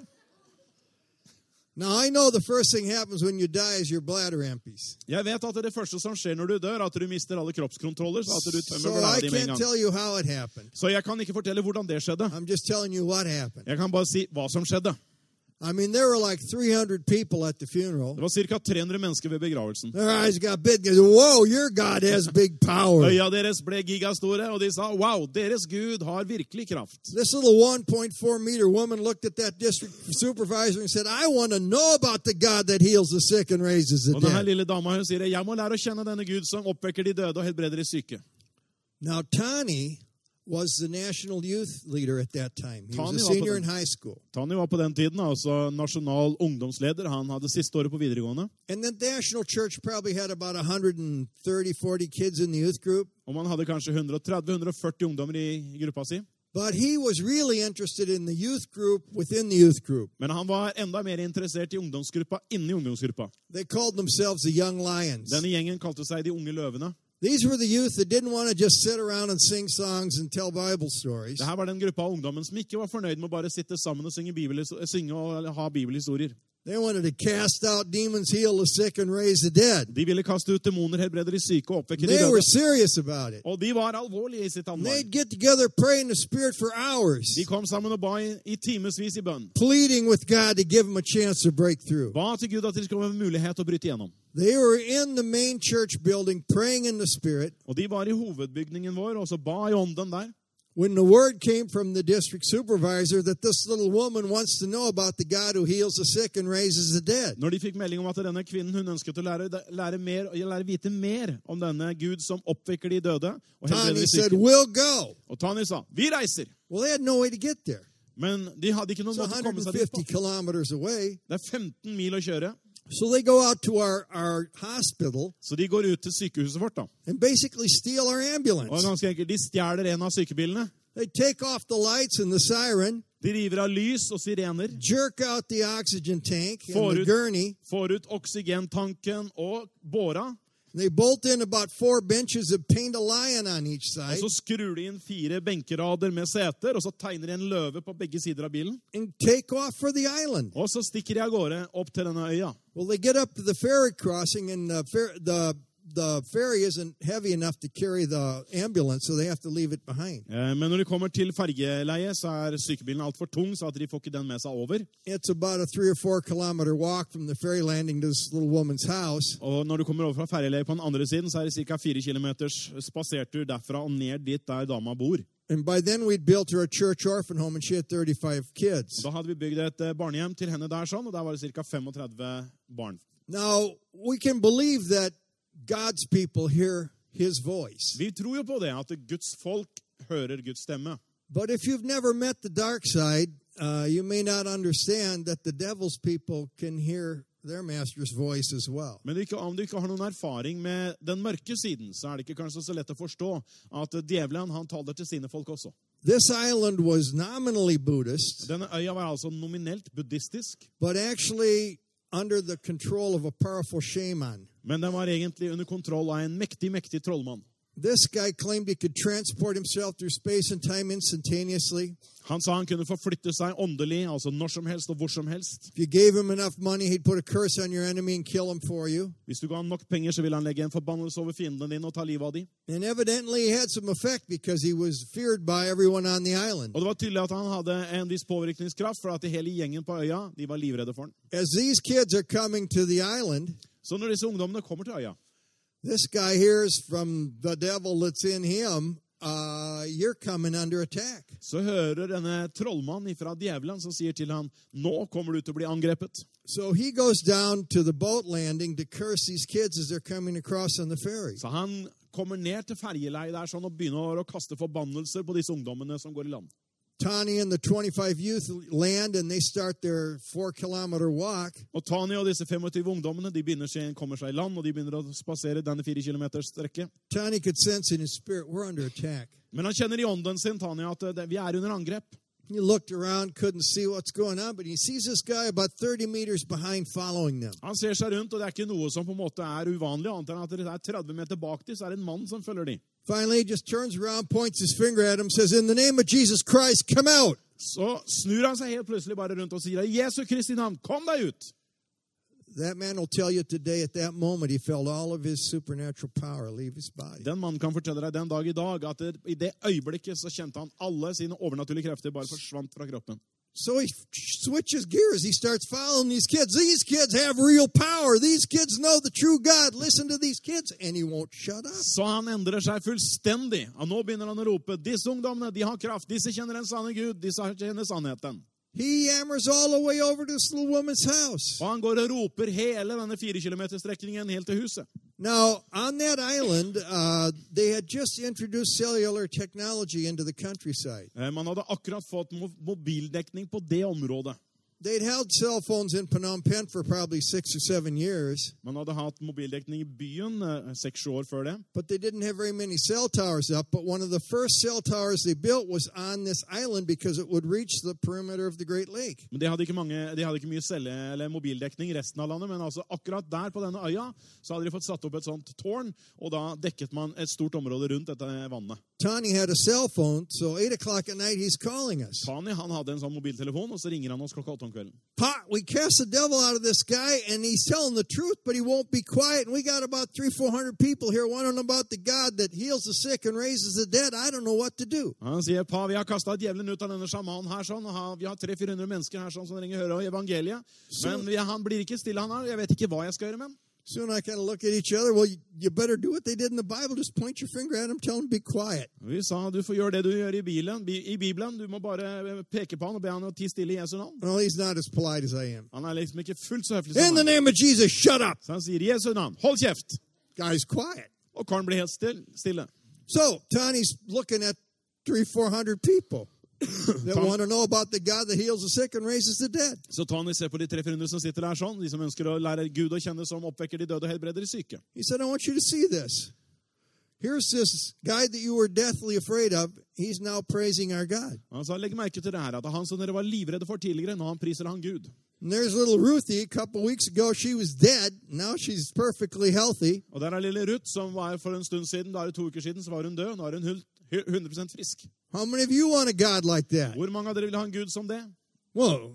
Now, I know the first thing happens when you die is your bladder empties. Jeg vet at det første som skjer når du dør, at du mister alle kroppskontroller, så at du So tømmer I bladet di med en can't gang. tell you how it happened. Så jeg kan ikke fortelle hvordan det skjedde. I'm just telling you what happened. Jeg kan bare si hva som skjedde. I mean, there were like 300 people at the funeral. Det var cirka 300 mennesker ved begravelsen. Their eyes got big. They said, whoa, your God has big power. Øya deres ble gigastore, og de sa, wow, deres Gud har virkelig kraft. This little 1.4 meter woman looked at that district supervisor and said, I want to know about the God that heals the sick and raises the Og denne dead. lille dama, hun sier, jeg må lære å kjenne denne Gud som oppvekker de døde og helbreder de syke. Now, Tani was the national youth leader at that time. He was Tani a var på senior den. in high school. Tani var på den tiden altså nasjonal ungdomsleder. Han hadde siste året på videregående. And the national church probably had about 130, 40 kids in the youth group. Og man hadde kanskje 130-140 ungdommer i gruppa si. But he was really interested in the youth group within the youth group. Men han var enda mer interessert i ungdomsgruppa inni ungdomsgruppa. They called themselves the Young Lions. Denne gjengen kalte seg de unge løvene. These were the youth that didn't want to just sit around and sing songs and tell Bible stories. Dette var den gruppa av ungdommen som ikke var fornøyd med å bare sitte sammen og synge og ha bibelhistorier. They wanted to cast out demons, heal the sick, and raise the dead. De ville kaste ut demoner, helbrede de syke og oppvekke de They were døde. serious about it. Og de var alvorlige i sitt And anvær. they'd get together, pray in the Spirit for hours, De kom sammen og ba i timesvis i bønn. pleading with God to give them a chance to break through. Ba til Gud at de skulle ha mulighet til å bryte igjennom. They were in the main church building, praying in the Spirit. Og de var i hovedbygningen vår, og så ba i ånden der. When the word came from the district supervisor that this little woman wants to know about the God who heals the sick and raises the dead. Når de fikk melding om at denne kvinnen hun ønsket å lære vite mer om denne Gud som oppvekker de døde og helbreder Tani de said, syke. we'll go. Og Tani sa, vi reiser. Well, they had no way to get there. Men de hadde ikke noen It's måte å komme seg dit 150 på. kilometers away. Det er 15 mil å kjøre. So they go out to our hospital Så de går ut til sykehuset vårt da. and basically steal our Og ambulance. ganske enkelt, de stjeler en av sykebilene. They take off the lights and the siren, De river av lys og sirener. jerk out the oxygen tank and For the ut- gurney. Får ut oksygentanken og båra. They bolt in about 4 benches and paint a lion on each Og side så skrur de inn 4 benkerader med seter, og så tegner de en løve på begge sider av bilen. and take off for the island. Og så stikker de av gårde opp til denne øya. Well, they get up to the ferry crossing, and the ferry isn't heavy enough to carry the ambulance, so they have to leave it behind. Men når de kommer til fergeleie, så er sykebilen alt for tung, så at de får ikke den med seg over. It's about a 3 or 4 kilometer walk from the ferry landing to this little woman's house. Og når du kommer over fra fergeleie på den andre siden, så er det ca. 4 kilometers spasertur derfra og ned dit der dama bor. And by then, we'd built her a church orphan home, and she had 35 kids. Da hadde vi bygd et barnehjem til henne der sånn, og der var det ca. 35 barn. Now, we can believe that God's people hear his voice. Vi tror jo på det, at Guds folk hører Guds stemme. But if you've never met the dark side, you may not understand that the devil's people can hear their master's voice as well. Men om du ikke har noen erfaring med den mørke siden, så er det ikke kanskje så lett å forstå at djevelen, han taler til sine folk også. This island was nominally Buddhist, Denne øya var altså nominelt buddhistisk, but actually under the control of a powerful shaman. men den var egentlig under kontroll av en mektig trollmann. This guy claimed he could transport himself through space and time instantaneously. Han sa han kunne forflytte seg åndelig, altså når som helst og hvor som helst. If you gave him enough money, he'd put a curse on your enemy and kill him for you. Hvis du ga han nok penger, så ville han legge en forbannelse over fiendene dine og ta livet av dem. And evidently he had some effect because he was feared by everyone on the island. Og det var tydelig at han hadde en viss påvirkningskraft, for at hele gjengen på øya, de var livredde for han. As these kids are coming to the island, Så når disse ungdommene kommer til øya, this guy hears from the devil that's in him, you're coming under attack. så hører denne trollmannen fra djevelen som sier til han, nå kommer du til å bli angrepet. So he goes down to the boat landing to curse these kids as they're coming across on the ferry. Så han kommer ned til ferjeleiet der sånn, og begynner å kaste forbannelser på disse ungdommene som går i land. Tani and the 25 youth land, and they start their 4-kilometer walk. Og Tani og disse 25 ungdommene, de kommer seg i land, og de begynner å spasere denne 4 kilometers strekket. Tani could sense in his spirit, we're under attack. Men han kjenner i ånden sin, Tani, at vi er under angrep. He looked around, couldn't see what's going on, but he sees this guy about 30 meters behind following them. Han ser seg rundt, og det er ikke noe som på en måte er uvanlig, annet enn at det er 30 meter bak de, så er det en mann som følger de. Finally, he just turns around, points his finger at him, says, in the name of Jesus Christ, come out. Så snur han seg helt plutselig bare rundt og sier, Jesu Kristi navn, kom deg ut! That man will tell you today, at that moment, he felt all of his supernatural power leave his body. Den mannen kan fortelle deg den dag i dag, at i det øyeblikket så kjente han alle sine overnaturlige krefter bare forsvant fra kroppen. So he switches gears. He starts following these kids. These kids have real power. These kids know the true God. Listen to these kids. And he won't shut up. Så han endrer seg fullstendig. Og nå begynner han å rope, disse ungdommene, de har kraft. Disse kjenner den sanne Gud. Disse kjenner sannheten. He yammers all the way over to this little woman's house. Og han går og roper hele denne 4 kilometerstrekningen helt til huset. Now, on that island, they had just introduced cellular technology into the countryside. Man hadde akkurat fått mobildekning på det området. They'd held cell phones in Phnom Penh for probably 6 or 7 years. Man hadde hatt mobildekning i byen 6 år før det. But they didn't have very many cell towers up. But one of the first cell towers they built was on this island because it would reach the perimeter of the Great Lake. Men de hadde ikke mye eller mobildekning i resten av landet, men altså akkurat der på denne øya så hadde de fått satt opp et sånt tårn, og da dekket man et stort område rundt dette vannet. Tani had a cell phone, so 8 o'clock at night he's calling us. Tani, han hadde en sånn mobiltelefon, og så ringer han oss klokka 8 om kvelden. Pot, we cast the devil out of this guy, and he's telling the truth, but he won't be quiet. And we got about 300-400 people here wondering about the God that heals the sick and raises the dead. I don't know what to do. Han sier, pa, vi har kastet djevelen ut av denne shamanen her, sånn, og vi har 300-400 mennesker her sånn, som ringer høre evangeliet. Men han blir ikke stille, han her. Jeg vet ikke hva jeg skal gjøre med ham. Soon I kind of look at each other. Well, you better do what they did in the Bible. Just point your finger at him, tell him to be quiet. Vi sa, du får gjøre det du gjør i Bibelen. Du må bare peke på han og be han å tie stille i Jesu navn. Well, he's not as polite as I am. Han er liksom ikke fullt så høflig som In the name of Jesus, shut up. Så han sier, Jesu navn, hold kjeft. Guy's quiet. Og karen blir helt stille. So, Tani's looking at 300-400 people that want to know about the God that heals the sick and raises the dead. Så Tani ser på de 300 som sitter der sånn, de som ønsker å lære Gud å kjenne, som oppvekker de døde og helbreder de syke. He said, I want you to see this. Here's this guy that you were deathly afraid of. He's now praising our God. Han sa, legg merke til det her, at han som dere var livredde for tidligere, nå han priser han Gud. And there's little Ruthie. A couple weeks ago, she was dead. Now she's perfectly healthy. Og der er lille Ruth, som var for en stund siden, da er det 2 uker siden, så var hun død. Nå er hun 100% frisk. How many of you want a God like that? Hvor mange av dere vil ha en Gud som det? Well,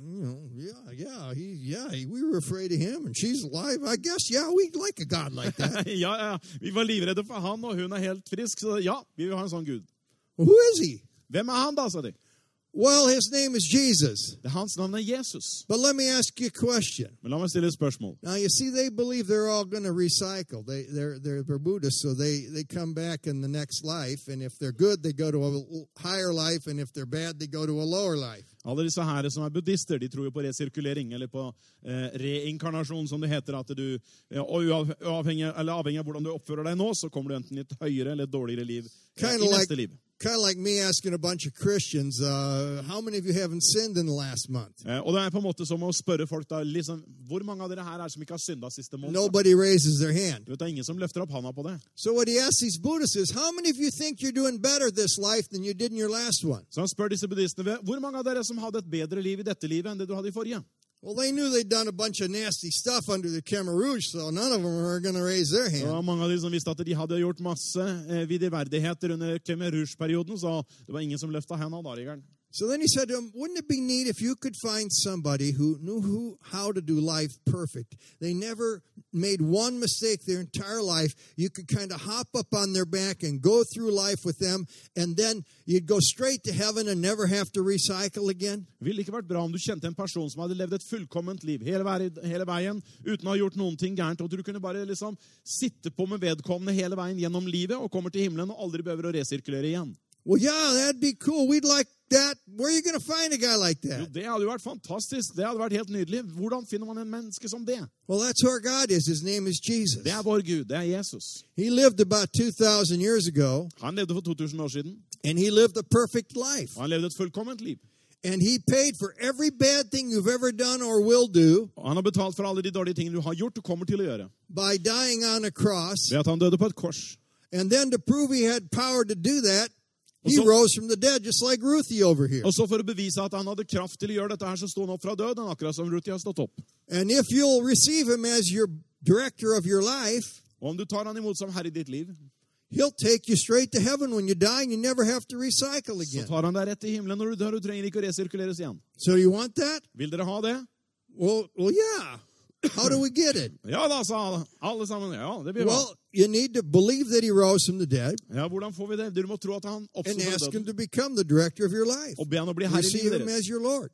we were afraid of him, and she's alive. I guess, we'd like a God like that. ja, vi var livredde for han, og hun er helt frisk, så ja, vi vil ha en sånn Gud. Well, who is he? Hvem er han da, sa de? Well, his name is Jesus. Hans navn er Jesus. But let me ask you a question. Men la meg stille et spørsmål. Now, you see, they believe they're all going to recycle. They're Buddhists, so they come back in the next life, and if they're good, they go to a higher life, and if they're bad, they go to a lower life. Alle disse her som er buddhister, de tror jo på resirkulering, eller på reinkarnasjon, som det heter, at du, avhengig av hvordan du oppfører deg nå, så kommer du enten i et høyere eller et dårligere liv i neste liv. kind of like me asking a bunch of Christians, how many of you haven't sinned in the last month? Og det på en måte som å spørre folk da, liksom, hvor mange av dere her som ikke har syndet siste måned? Nobody raises their hand. Du vet, det ingen som løfter opp handa på det. So what he asks these Buddhists is, how many of you think you're doing better this life than you did in your last one? Så han spør disse buddhistene, hvor mange av dere som hadde et bedre liv I dette livet enn det du hadde I forrige? Well, they knew they'd done a bunch of nasty stuff under the Khmer Rouge, so none of them were going to raise their Det var hand. mange av de som visste at de hadde gjort masse vidiverdigheter under Khmer Rouge-perioden, så det var ingen som løftet henda da, Rigeren. So then he said to him, wouldn't it be neat if you could find somebody who knew how to do life perfect? They never made one mistake their entire life. You could kind of hop up on their back and go through life with them, and then you'd go straight to heaven and never have to recycle again. Ville ikke vært bra om du kjente en person som hadde levd et fullkomment liv hele veien, uten å ha gjort noen ting gærent, og du kunne bare liksom sitte på med vedkommende hele veien gjennom livet, og kommer til himmelen og aldri behøver å resirkulere igjen. Well, yeah, that'd be cool. We'd like that. Where are you going to find a guy like Jo, that? det hadde jo vært fantastisk. Det hadde vært helt nydelig. Hvordan finner man en menneske som det? Well, that's who our God is. His name is Jesus. Det vår Gud. Det Jesus. He lived about 2,000 years ago, Han levde for 2000 år siden, and he lived a perfect life. og han levde et fullkomment liv. And he paid for every bad thing you've ever done or will do Og han har betalt for alle de dårlige tingene du har gjort og kommer til å gjøre. by dying on a cross. Ved at han døde på et kors. And then to prove he had power to do that, he Also- rose from the dead, just like Ruthie over here. Og så for å bevise at han hadde kraft til å gjøre dette her, så stod han opp fra døden, akkurat som Ruthie har stått opp. And if you'll receive him as your director of your life, Og om du tar han imot som herre I ditt liv, he'll take you straight to heaven when you die, and you never have to recycle så again. tar han deg rett I himmelen når du dør, og du trenger ikke å resirkuleres igjen. So you want that? Vil dere ha det? Well, yeah. How do we get it? Ja da, sa alle sammen. Ja, det blir bra. Well, you need to believe that he rose from the dead Ja, hvordan får vi det? Du må tro at han oppstod and fra ask him døden, to become the director of your life. og be han å bli herre I Receive livet him deres. as your Lord.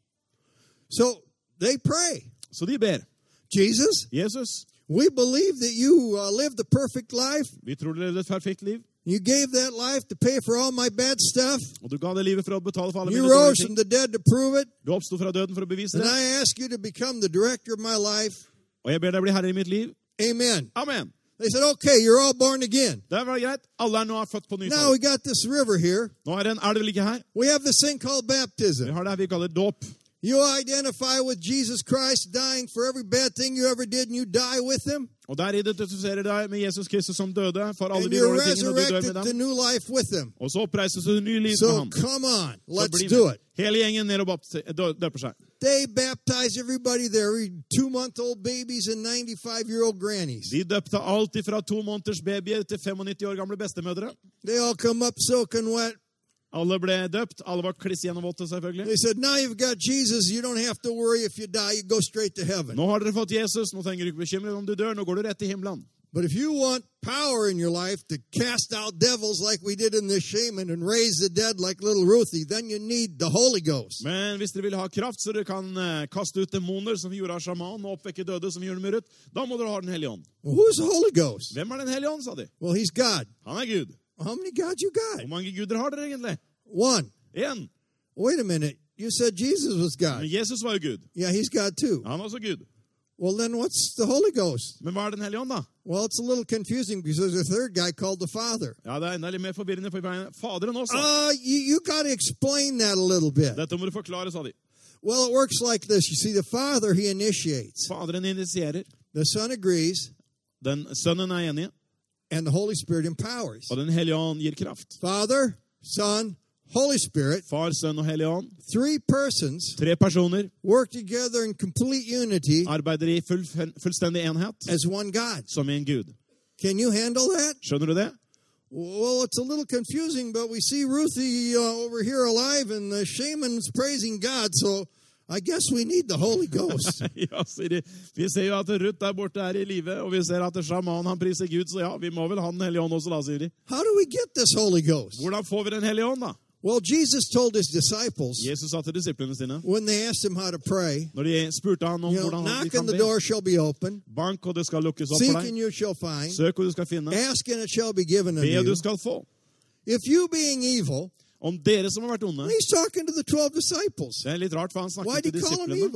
So they pray, Så de ber. Jesus, Jesus, we believe that you lived a perfect life. vi tror du levde et perfekt liv, You gave that life to pay for all my bad stuff. og du ga det livet for å betale for alle You mine rose dårlige from ting. the dead to prove it. Du oppstod fra døden for å bevise And det, I ask you to become the director of my life. og jeg ber deg bli herre I mitt liv. Amen. Amen. They said, okay, you're all born again. Det var greit. Alle nå født på ny. Now we got this river here. Nå det en elv like her. We have this thing called Vi baptism. har det vi kaller dåp. You identify with Jesus Christ dying for every bad thing you ever did, and you die with him. Og der identifiserer deg med Jesus Kristus som døde for alle And de you're dårlige tingene, og du dør resurrected med to dem. new life with him. Og så oppreises du til ny liv med So ham. come on, Så let's bli do med. it. Hele gjengen ned og døper seg. They baptize everybody there, 2-month-old babies and 95-year-old grannies. De døpte alltid fra 2 måneders babyer til 95 år gamle bestemødre. They all come up soaking wet. Alle ble døpt. Alle var kliss gjennomvåtte, selvfølgelig. They said, now you've got Jesus, you don't have to worry if you die, you go straight to heaven. Nå har dere fått Jesus. Nå trenger du ikke bekymre deg om du dør. Nå går du rett til himmelen. But if you want power in your life to cast out devils like we did in this shaman and raise the dead like little Ruthie, then you need the Holy Ghost. Men hvis dere vil ha kraft, så dere kan kaste ut demoner, som vi gjorde av sjaman, og oppvekke døde, som vi gjorde med Ruth, da må dere ha den hellige ånd. Well, who's the Holy Ghost? Hvem den hellige ånd, sa de? Well, he's God. Han Gud. How many gods you got? Hvor mange guder har dere egentlig? One. En. Wait a minute. You said Jesus was God. Men Jesus var jo Gud. Yeah, he's God too. Han var også Gud. Well, then what's the Holy Ghost? Men hva den hellige ånd, da? Well, it's a little confusing because there's a third guy called the Father. Ja, det enda litt mer forvirrende for Faderen også. You got to explain that a little bit. Dette må du forklare, sa de. Well, it works like this. You see, the Father, he initiates. Faderen initierer. The Son agrees, Den sønnen enig, and the Holy Spirit empowers. og den hellige ånd gir kraft. Father, Son, Holy Spirit, Far, sønn og hellige ånd. 3 persons 3 personer work together in complete unity arbeider I fullstendig enhet, as one God. som en Gud. Can you handle that? Skjønner du det? Well, it's a little confusing, but we see Ruthie over here alive, and the shaman's praising God, so I guess we need the Holy Ghost. Ja, sier de. Vi ser jo at Ruth der borte I live, og vi ser at sjaman han priser Gud, så ja, vi må vel ha den hellige ånd også da, sier de. How do we get this Holy Ghost? Hvordan får vi den hellige ånd da? Well, Jesus told his disciples Jesus sa til disiplene sine, when they asked him how to pray, når de spurte han om hvordan de knock kan and the be, door shall be open, bank og det skal lukkes opp seek for and deg, you shall find, søk og du skal finne, ask and it shall be given unto be og du you. skal få. If you being evil, Om dere som har vært onde, he's talking to the 12 disciples. det litt rart for han Why snakker did til he call them disiplene. evil?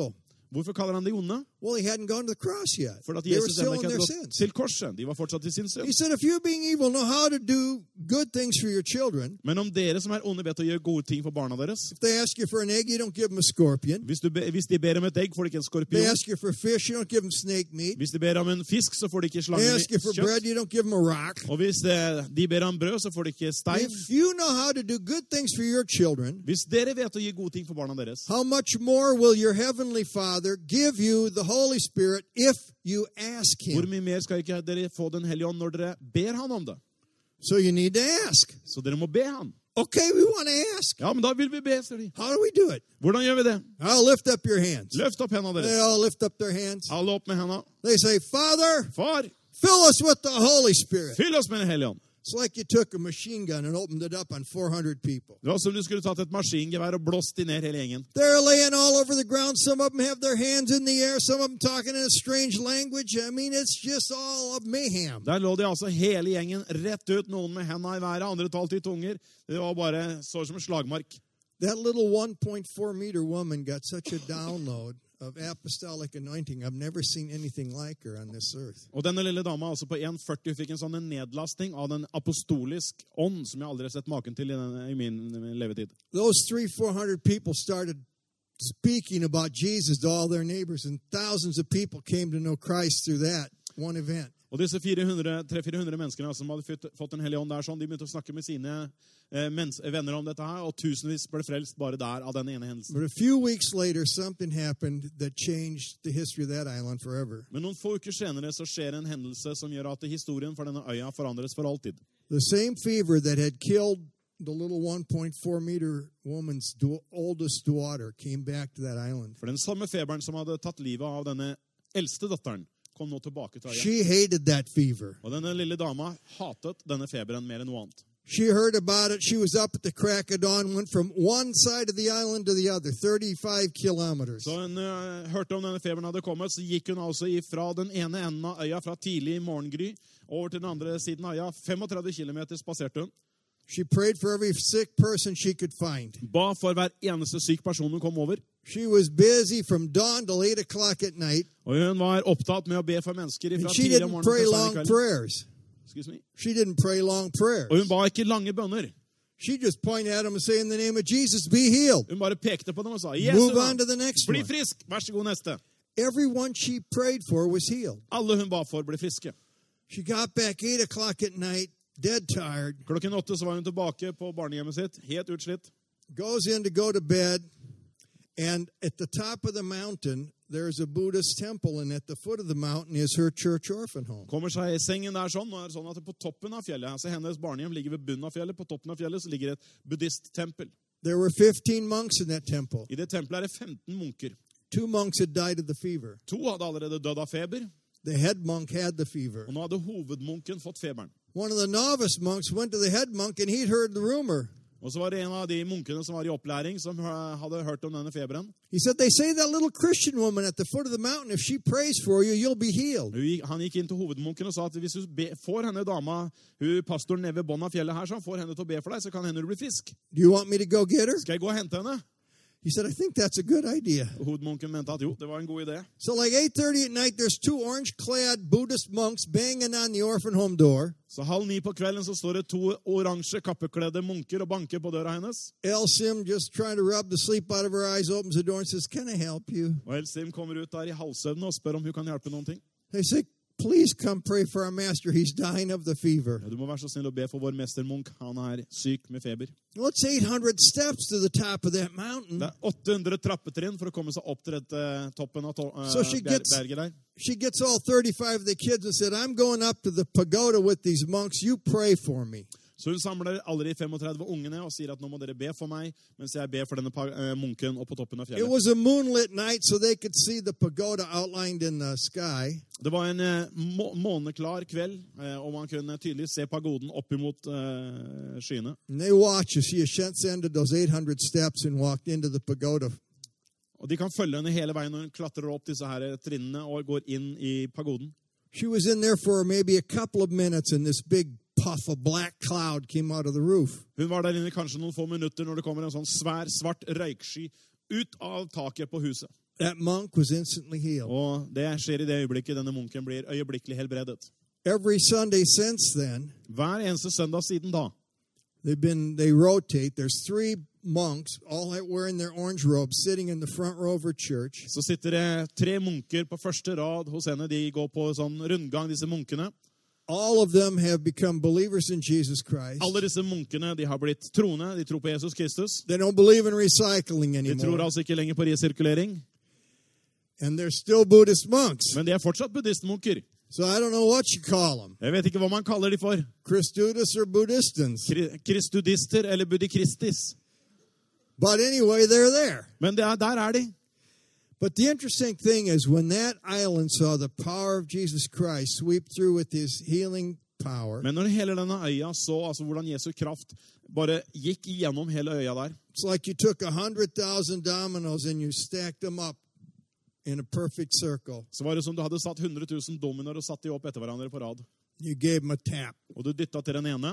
Hvorfor kaller han de onde? Well, he hadn't gone to the cross yet. For at They were Jesus still ennå in ikke their hadde gått sins. til korset. De var fortsatt i sin synd. He said, if you being evil know how to do good things for your children, Men om dere som er onde vet å gjøre gode ting for barna deres, if they ask you for an egg, you don't give them a scorpion. hvis de ber om et egg, får de ikke en They skorpion. ask you for fish, you don't give them snake meat. Hvis de ber om en fisk, så får de ikke They ask you for bread, slangekjøtt. you don't give them a rock. Og hvis de ber om brød, så får de ikke stein. If you know how to do good things for your children, Hvis dere vet å gi gode ting for barna deres, how much more will your heavenly Father give you the Holy Spirit if you ask hvor him? mye mer skal ikke dere få Den hellige ånd når dere ber han om det? So you need to ask. Så dere må be han. Okay, we want to ask. Ja, men da vil vi be, sier de. How do we do it? Hvordan gjør vi det? I'll lift up your hands. Løft opp hendene They deres. all lift up their hands. Alle opp med hendene. They say, Father, Far, fill us with the Holy Spirit. fyll oss med Den hellige ånd. It's like you took a machine gun and opened it up on 400 people. Det var som du skulle tatt et maskingevær og blåst de ned hele gjengen. They're laying all over the ground. Some of them have their hands in the air. Some of them talking in a strange language. I mean, it's just all of mayhem. Der lå de altså hele gjengen rett ut, noen med hendene i været, andre talte i tunger. Det var bare så som en slagmark. That little 1.4 meter woman got such a download of apostolic anointing. I've never seen anything like her on this earth. Og denne lille dama, altså på 1,40, fikk en sånn nedlasting av den apostolisk ånd, som jeg aldri har sett maken til i min levetid. Those 300-400 people started speaking about Jesus to all their neighbors, and thousands of people came to know Christ through that one event. Og disse 300-400 menneskene som hadde fått Den hellige ånd der, de begynte å snakke med sine venner om dette her, og tusenvis ble frelst bare der av den ene hendelsen. But a few weeks later, something happened that changed the history of that island forever. Men noen få uker senere så skjer en hendelse som gjør at historien for denne øya forandres for alltid. The same fever that had killed the little 1.4 meter woman's oldest daughter came back to that island. For den samme feberen som hadde tatt livet av denne eldste datteren, kom nå tilbake til øya. She hated that fever. Og denne lille dama hatet denne feberen mer enn noe annet. She heard about it. She was up at the crack of dawn, went from one side of the island to the other, 35 kilometers. Så hun hørte om denne feberen hadde kommet, så gikk hun altså fra den ene enden av øya, fra tidlig i morgengry, over til den andre siden av øya. 35 kilometer spaserte hun. She prayed for every sick person she could find. Ba for hver eneste syk person hun kom over. She was busy from dawn till 8 o'clock at night. Og hun var opptatt med å be for mennesker And fra she tidlig om didn't morgenen pray til long sent i kveld. prayers. Excuse me. She didn't pray long prayers. Og hun ba ikke lange bønner. She just pointed at them and said, in the name of Jesus, be healed. Hun bare pekte på dem og sa, Move on to Jesu, the next bli one. frisk, vær så god neste. Everyone she prayed for was healed. Alle hun ba for ble friske. She got back 8 o'clock at night, dead tired, Klokken 8 så var hun tilbake på barnehjemmet sitt, helt utslitt. goes in to go to bed, and at the top of the mountain, there's a Buddhist temple, and at the foot of the mountain is her church orphan home. Kommer seg i sengen der sånn, og er sånn at på toppen av fjellet, altså hennes barnehjem ligger ved bunnen av fjellet, på toppen av fjellet så ligger et buddhisttempel. There were 15 monks in that temple. I det tempelet er det 15 munker. 2 monks had died of the fever. 2 hadde allerede dødd av feber, The head monk had the fever. og nå hadde hovedmunken fått feberen. One of the novice monks went to the head monk, and he'd heard the rumor. Og så var det en av de munkene som var i opplæring, som hadde hørt om denne feberen. He said, they say that little Christian woman at the foot of the mountain, if she prays for you, you'll be healed. Han gikk inn til hovedmunken og sa at hvis du får henne dama, pastoren nede ved bånden av fjellet her, så han får henne til å be for deg, så kan henne du bli frisk. Do you want me to go get her? Skal jeg gå og hente henne? He said, I think that's a good idea. Og hovedmunken mente at jo, det var en god idé. So like 8:30 at night, there's 2 orange-clad Buddhist monks banging on the orphan home door. Så 8:30 på kvelden så står det 2 oransje kappekledde munker og banker på døra hennes. Elsim, just trying to rub the sleep out of her eyes, opens the door and says, can I help you? Og Elsim kommer ut der i halvsøvne og spør om hun kan hjelpe noen ting. They say, please come pray for our master. He's dying of the fever. Ja, du må være så snill å be for vår mestermunk. Han er syk med feber. Well, it's 800 steps to the top of that mountain. Det er 800 trappetrinn for å komme seg opp til dette toppen av So she berget der. She gets all 35 of the kids and said, I'm going up to the pagoda with these monks. You pray for me. Så hun samler alle de 35 ungene og sier at nå må dere be for meg, mens jeg ber for denne munken oppe på toppen av It fjellet. was a moonlit night, so they could see the pagoda outlined in the sky. Det var en måneklar kveld, og man kunne tydelig se pagoden opp imot skyene. And they watched as she ascended those 800 steps and walked into the pagoda. Og de kan følge henne hele veien når hun klatrer opp disse her trinnene og går inn i pagoden. She was in there for maybe a couple of minutes, and this big puff of black cloud came out of the roof. Hun var der inne kanskje noen få minutter når det kommer en sånn svær, svart røyksky ut av taket på huset. That monk was instantly healed. Og det skjer i det øyeblikket denne munken blir øyeblikkelig helbredet. Every Sunday since then, Hver eneste søndag siden da, they rotate. There's 3 monks, all wearing their orange robes, sitting in the front row of our church. så sitter det 3 munker på første rad hos henne. De går på sånn rundgang, disse munkene. All of them have become believers in Jesus Christ. Alle disse munkene de har blitt troende, de tror på Jesus Kristus. They don't believe in recycling De tror anymore. altså ikke lenger på resirkulering, And they're still Buddhist monks. men de er fortsatt buddhistmunker. So I don't know what you call them. Jeg vet ikke hva man kaller de for. Christudis or Buddhistans. Kristudister eller buddhikristis. But anyway, they're there. Men der er de. But the interesting thing is when that island saw the power of Jesus Christ sweep through with his healing power, Men når hele denne øya så altså hvordan Jesu kraft bare gikk igjennom hele øya der, it's like you took 100,000 dominoes and you stacked them up in a perfect circle. så var det som du hadde satt 100 000 dominoer og satt de opp etter hverandre på rad. You gave them a tap Og du dyttet til den ene,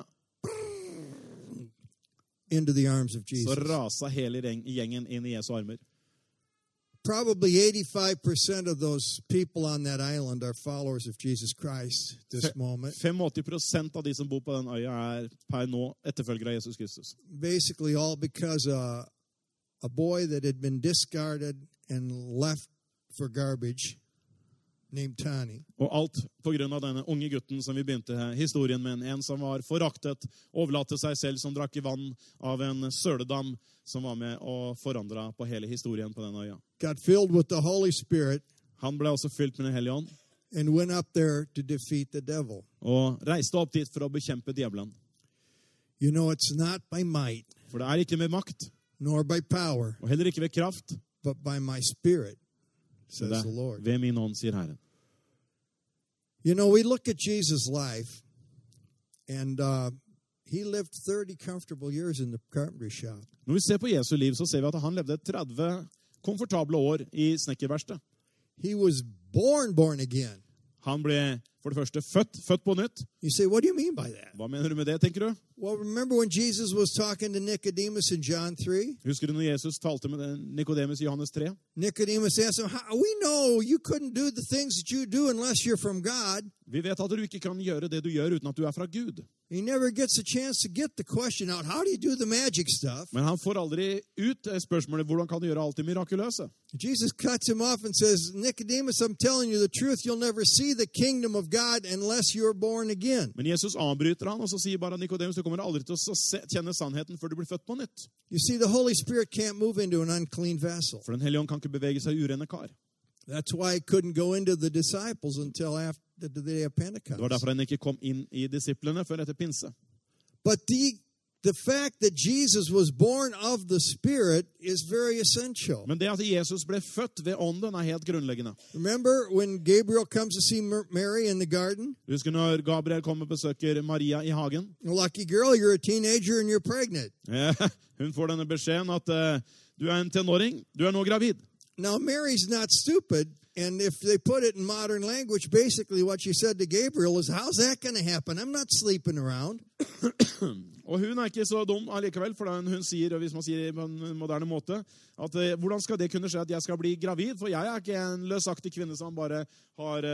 into the arms of så Jesus. rasa hele gjengen inn i Jesu armer. Probably 85% of those people on that island are followers of Jesus Christ this moment. 85% av de som bor på den øya er per nå etterfølgere av Jesus Kristus. Basically all because a boy that had been discarded and left for garbage named Tani. Og alt på grunn av denne unge gutten som vi begynte historien med, en som var foraktet, overlatte seg selv som drakk i vann av en søledam, som var med og forandret på hele historien på denne øya. Got filled with the Holy Spirit Han ble også fylt med Den hellige ånd, and went up there to defeat the devil. og reiste opp dit for å bekjempe djevelen. You know, it's not by might For det er ikke med makt, nor by power, og heller ikke ved kraft, but by my spirit, så says det the er Lord. ved min ånd, sier Herren. You know, we look at Jesus' life, and he lived 30 comfortable years in the carpentry shop. Når vi ser på Jesu liv, så ser vi at han levde 30 komfortable år i snekkerverksted. He was born again. Han ble for det første født på nytt. You say, what do you mean by that? Hva mener du med det, tenker du? Well, remember when Jesus was talking to Nicodemus in John 3? Husker du når Jesus talte med Nikodemus i Johannes 3? Nicodemus asked him, we know you couldn't do the things that you do unless you're from God. Vi vet at du ikke kan gjøre det du gjør uten at du er fra Gud. He never gets a chance to get the question out, how do you do the magic stuff? Men han får aldri ut spørsmålet, hvordan kan du gjøre alt det mirakuløse? Jesus cuts him off and says, Nicodemus, I'm telling you the truth, you'll never see the kingdom of God unless you're born again. Men Jesus avbryter han, og så sier bare Nikodemus, du kommer aldri til å kjenne sannheten før du blir født på nytt. You see, the Holy Spirit can't move into an unclean vessel. For den hellige ånd kan ikke bevege seg urene kar. That's why he couldn't go into the disciples until after the day of Pentecost. Det var derfor han ikke kom inn i disiplene før etter pinse. But the fact that Jesus was born of the Spirit is very essential. Men det at Jesus ble født ved ånden er helt grunnleggende. Remember when Gabriel comes to see Mary in the garden? Husker når Gabriel kommer og besøker Maria i hagen? Lucky girl, you're a teenager and you're pregnant. Hun får denne beskjeden at du er en tenåring, du er nå gravid. Now, Mary's not stupid, and if they put it in modern language, basically what she said to Gabriel is, how's that going to happen? I'm not sleeping around. Og hun er ikke så dum allikevel, for hun sier, hvis man sier på en moderne måte, at hvordan skal det kunne skje at jeg skal bli gravid? For jeg er ikke en løsaktig kvinne som bare har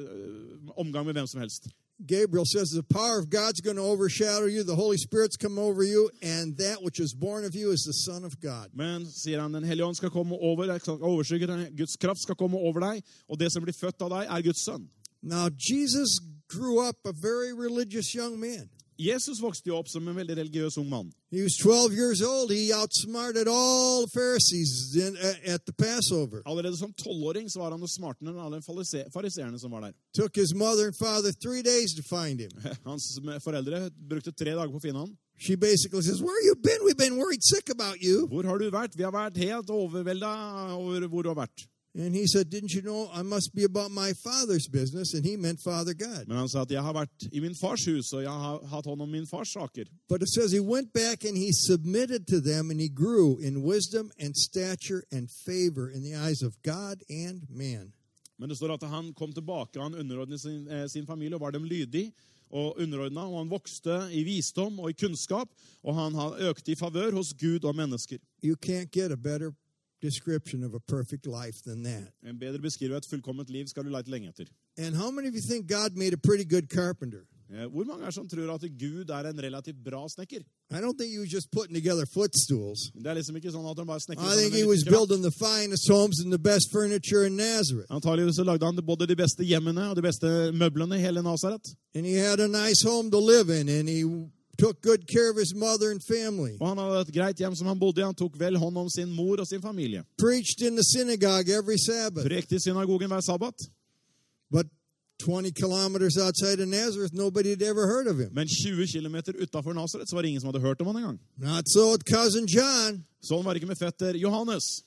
omgang med hvem som helst. Gabriel says the power of God's going to overshadow you, the Holy Spirit's come over you, and that which is born of you is the Son of God. Men, sier han, den hellige ånd skal komme over, overskygge deg, Guds kraft skal komme over deg, og det som blir født av deg er Guds sønn. Now, Jesus grew up a very religious young man. Jesus vokste jo opp som en veldig religiøs ung mann. He was 12 years old. He outsmarted all the Pharisees at the Passover. Allerede som 12-åring så var han smartere enn alle fariseerne som var der. Took his mother and father 3 days to find him. Hans foreldre brukte 3 dager på å finne han. She basically says, where you been? We've been worried sick about you. Hvor har du vært? Vi har vært helt overveldet over hvor du har vært. And he said, didn't you know I must be about my father's business? And he meant Father God. Men han sa at jeg har vært i min fars hus, og jeg har hatt hånd om min fars saker. But it says he went back and he submitted to them and he grew in wisdom and stature and favor in the eyes of God and man. Men det står at han kom tilbake, han underordnet sin familie og var dem lydig og underordnet, og han vokste i visdom og i kunnskap, og han økte i favør hos Gud og mennesker. You can't get a better description of a perfect life than that. En bedre beskriver et fullkomment liv skal du lete lenge etter. And how many of you think God made a pretty good carpenter? Hvor mange som tror at Gud en relativt bra snekker? I don't think he was just putting together footstools. Det liksom ikke sånn at han bare snekker I think he was building the finest homes and the best furniture in Nazareth. Antageligvis så lagde han både de beste hjemmene og de beste møblene i hele Nazaret. And he had a nice home to live in, and he took good care of his mother and family. Og han hadde et greit hjem som han bodde i. Han tok vel hånd om sin mor og sin familie. Preached in the synagogue every Sabbath. Prekte i synagogen hver sabbat. But 20 kilometers outside of Nazareth, nobody had ever heard of him. Men 20 kilometer utenfor Nazaret så var det ingen som hadde hørt om han engang. Not so with cousin John. Sånn var det ikke med fetter Johannes.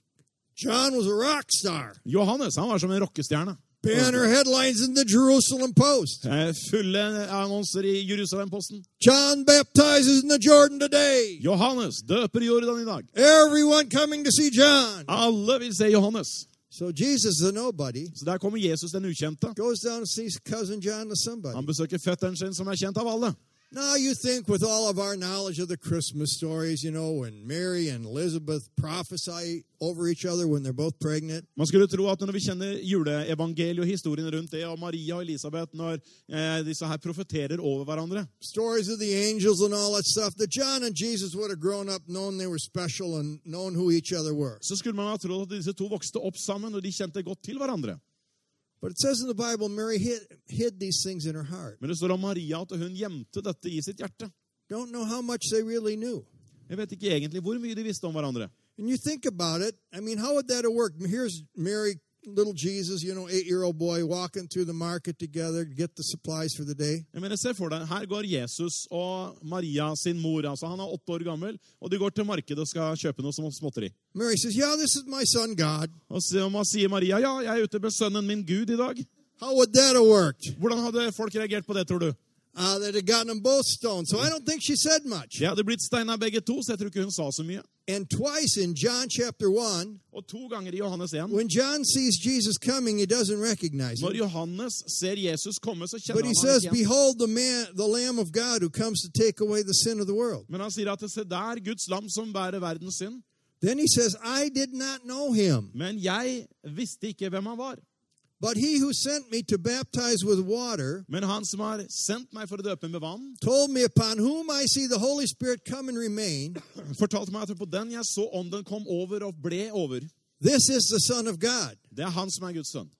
John was a rock star. Johannes, han var som en rockestjerne. Banner headlines in the Jerusalem Post. Fulle annonser i Jerusalem-posten. John baptizes in the Jordan today. Johannes døper i Jordan i dag. Everyone coming to see John. Alle vil se Johannes. So Jesus is a nobody. Så der kommer Jesus, den ukjente. Goes down and sees cousin John to somebody. Han besøker fetteren sin, som kjent av alle. Now you think with all of our knowledge of the Christmas stories, when Mary and Elizabeth prophesy over each other when they're both pregnant. Man skulle tro at når vi kjenner juleevangeliet og historien rundt det, og Maria og Elisabeth, når disse her profeterer over hverandre. Stories of the angels and all that stuff, that John and Jesus would have grown up known they were special and known who each other were. Så skulle man ha trodd at disse to vokste opp sammen, og de kjente godt til hverandre. But it says in the Bible, Mary hid these things in her heart. Men det står om Maria at hun gjemte dette i sitt hjerte. Don't know how much they really knew. Jeg vet ikke egentlig hvor mye de visste om hverandre. And you think about it, how would that have worked? Here's Mary, little Jesus, 8-year-old boy, walking through the market together to get the supplies for the day. Jeg mener, se for deg, her går Jesus og Maria sin mor, altså han 8 år gammel, og de går til markedet og skal kjøpe noe småtteri. Mary says, yeah, this is my son God. Og så sier Maria, ja, jeg ute med sønnen min Gud i dag. How would that have worked? Hvordan hadde folk reagert på det, tror du? They'd have gotten them both stoned, so I don't think she said much. De hadde blitt steina begge to, så jeg tror ikke hun sa så mye. And twice in John chapter 1, og 2 ganger i Johannes 1, when John sees Jesus coming, he doesn't recognize him. Når Johannes ser Jesus komme, så kjenner But he han says, ikke igjen. behold the Lamb of God who comes to take away the sin of the world. Men han sier at se der, Guds lam som bærer verdens synd. Then he says, I did not know him. Men jeg visste ikke hvem han var. But he who sent me to baptize with water, Men han som har sendt meg for å døpe med vann, told me upon whom I see the Holy Spirit come and remain, fortalte meg at på den jeg så ånden kom over og ble over. this is the Son of God. Det han som Guds sønn.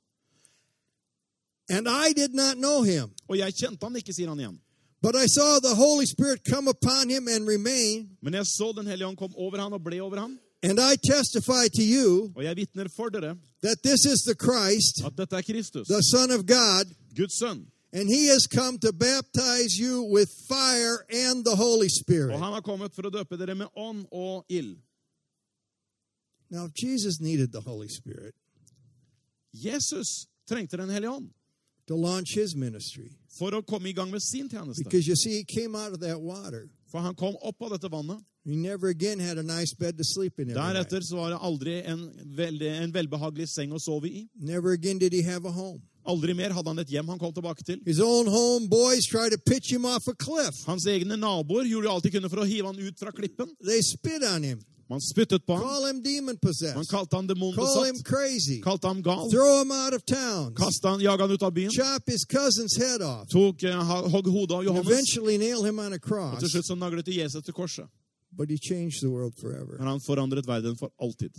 And I did not know him. Og jeg kjente han ikke, sier han igjen. But I saw the Holy Spirit come upon him and remain. Men jeg så den hellige ånd kom over han og ble over han. And I testify to you Og jeg vitner for dere that this is the Christ, at dette Kristus, the Son of God, Guds sønn. and he has come to baptize you with fire and the Holy Spirit. Og han har kommet for å døpe dere med ånd og ild. Now, if Jesus needed the Holy Spirit Jesus trengte den hellige ånd to launch his ministry, for å komme i gang med sin tjeneste. because you see, he came out of that water. For han kom opp av dette vannet. He never again had a nice bed to sleep in every night. Deretter så var det aldri en velbehagelig seng å sove i. Never again did he have a home. Aldri mer hadde han et hjem han kom tilbake til. His own home boys tried to pitch him off a cliff. Hans egne naboer gjorde alt de kunne for å hive han ut fra klippen. They spit on him, Man spyttet på han. call him Man demon-possessed, kalte han call him demonbesatt. crazy, Kalte han gal. throw him out of town, Kastet han, jaget han ut av byen. chop his cousin's head off, Hogg hodet av and Johannes. eventually nail him on a Og cross. til slutt så naglet de Jesus til korset. But he changed the world forever. Men han forandret verden for alltid.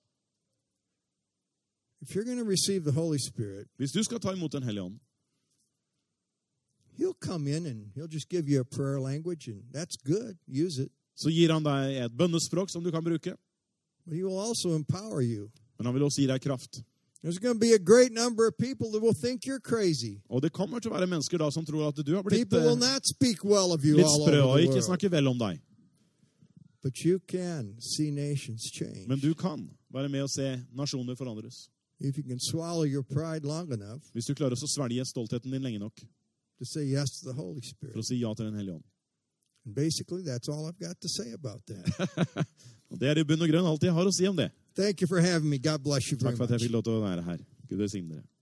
If you're going to receive the Holy Spirit, Hvis du skal ta imot den hellige ånd, he'll come in and he'll just give you a prayer language, and that's good. Use it. så gir han deg et bønnespråk som du kan bruke. But he will also empower you. Men han vil også gi deg kraft. There's going to be a great number of people that will think you're crazy. Og det kommer til å være mennesker da som tror at du har blitt People will not speak well of you litt all sprø og over the ikke world. snakke vel om deg. But you can see nations change. Men du kan være med og se nasjoner forandres. If you can swallow your pride long enough Hvis du klarer å svelge stoltheten din lenge nok to say yes to the Holy for Spirit. å si ja til den hellige ånd. And basically, that's all I've got to say about that. Og det i bunn og grunn alt jeg har å si om det. Thank you for having me. God bless you very Takk for at jeg much. fikk lov til å være her. Gud velsigne dere.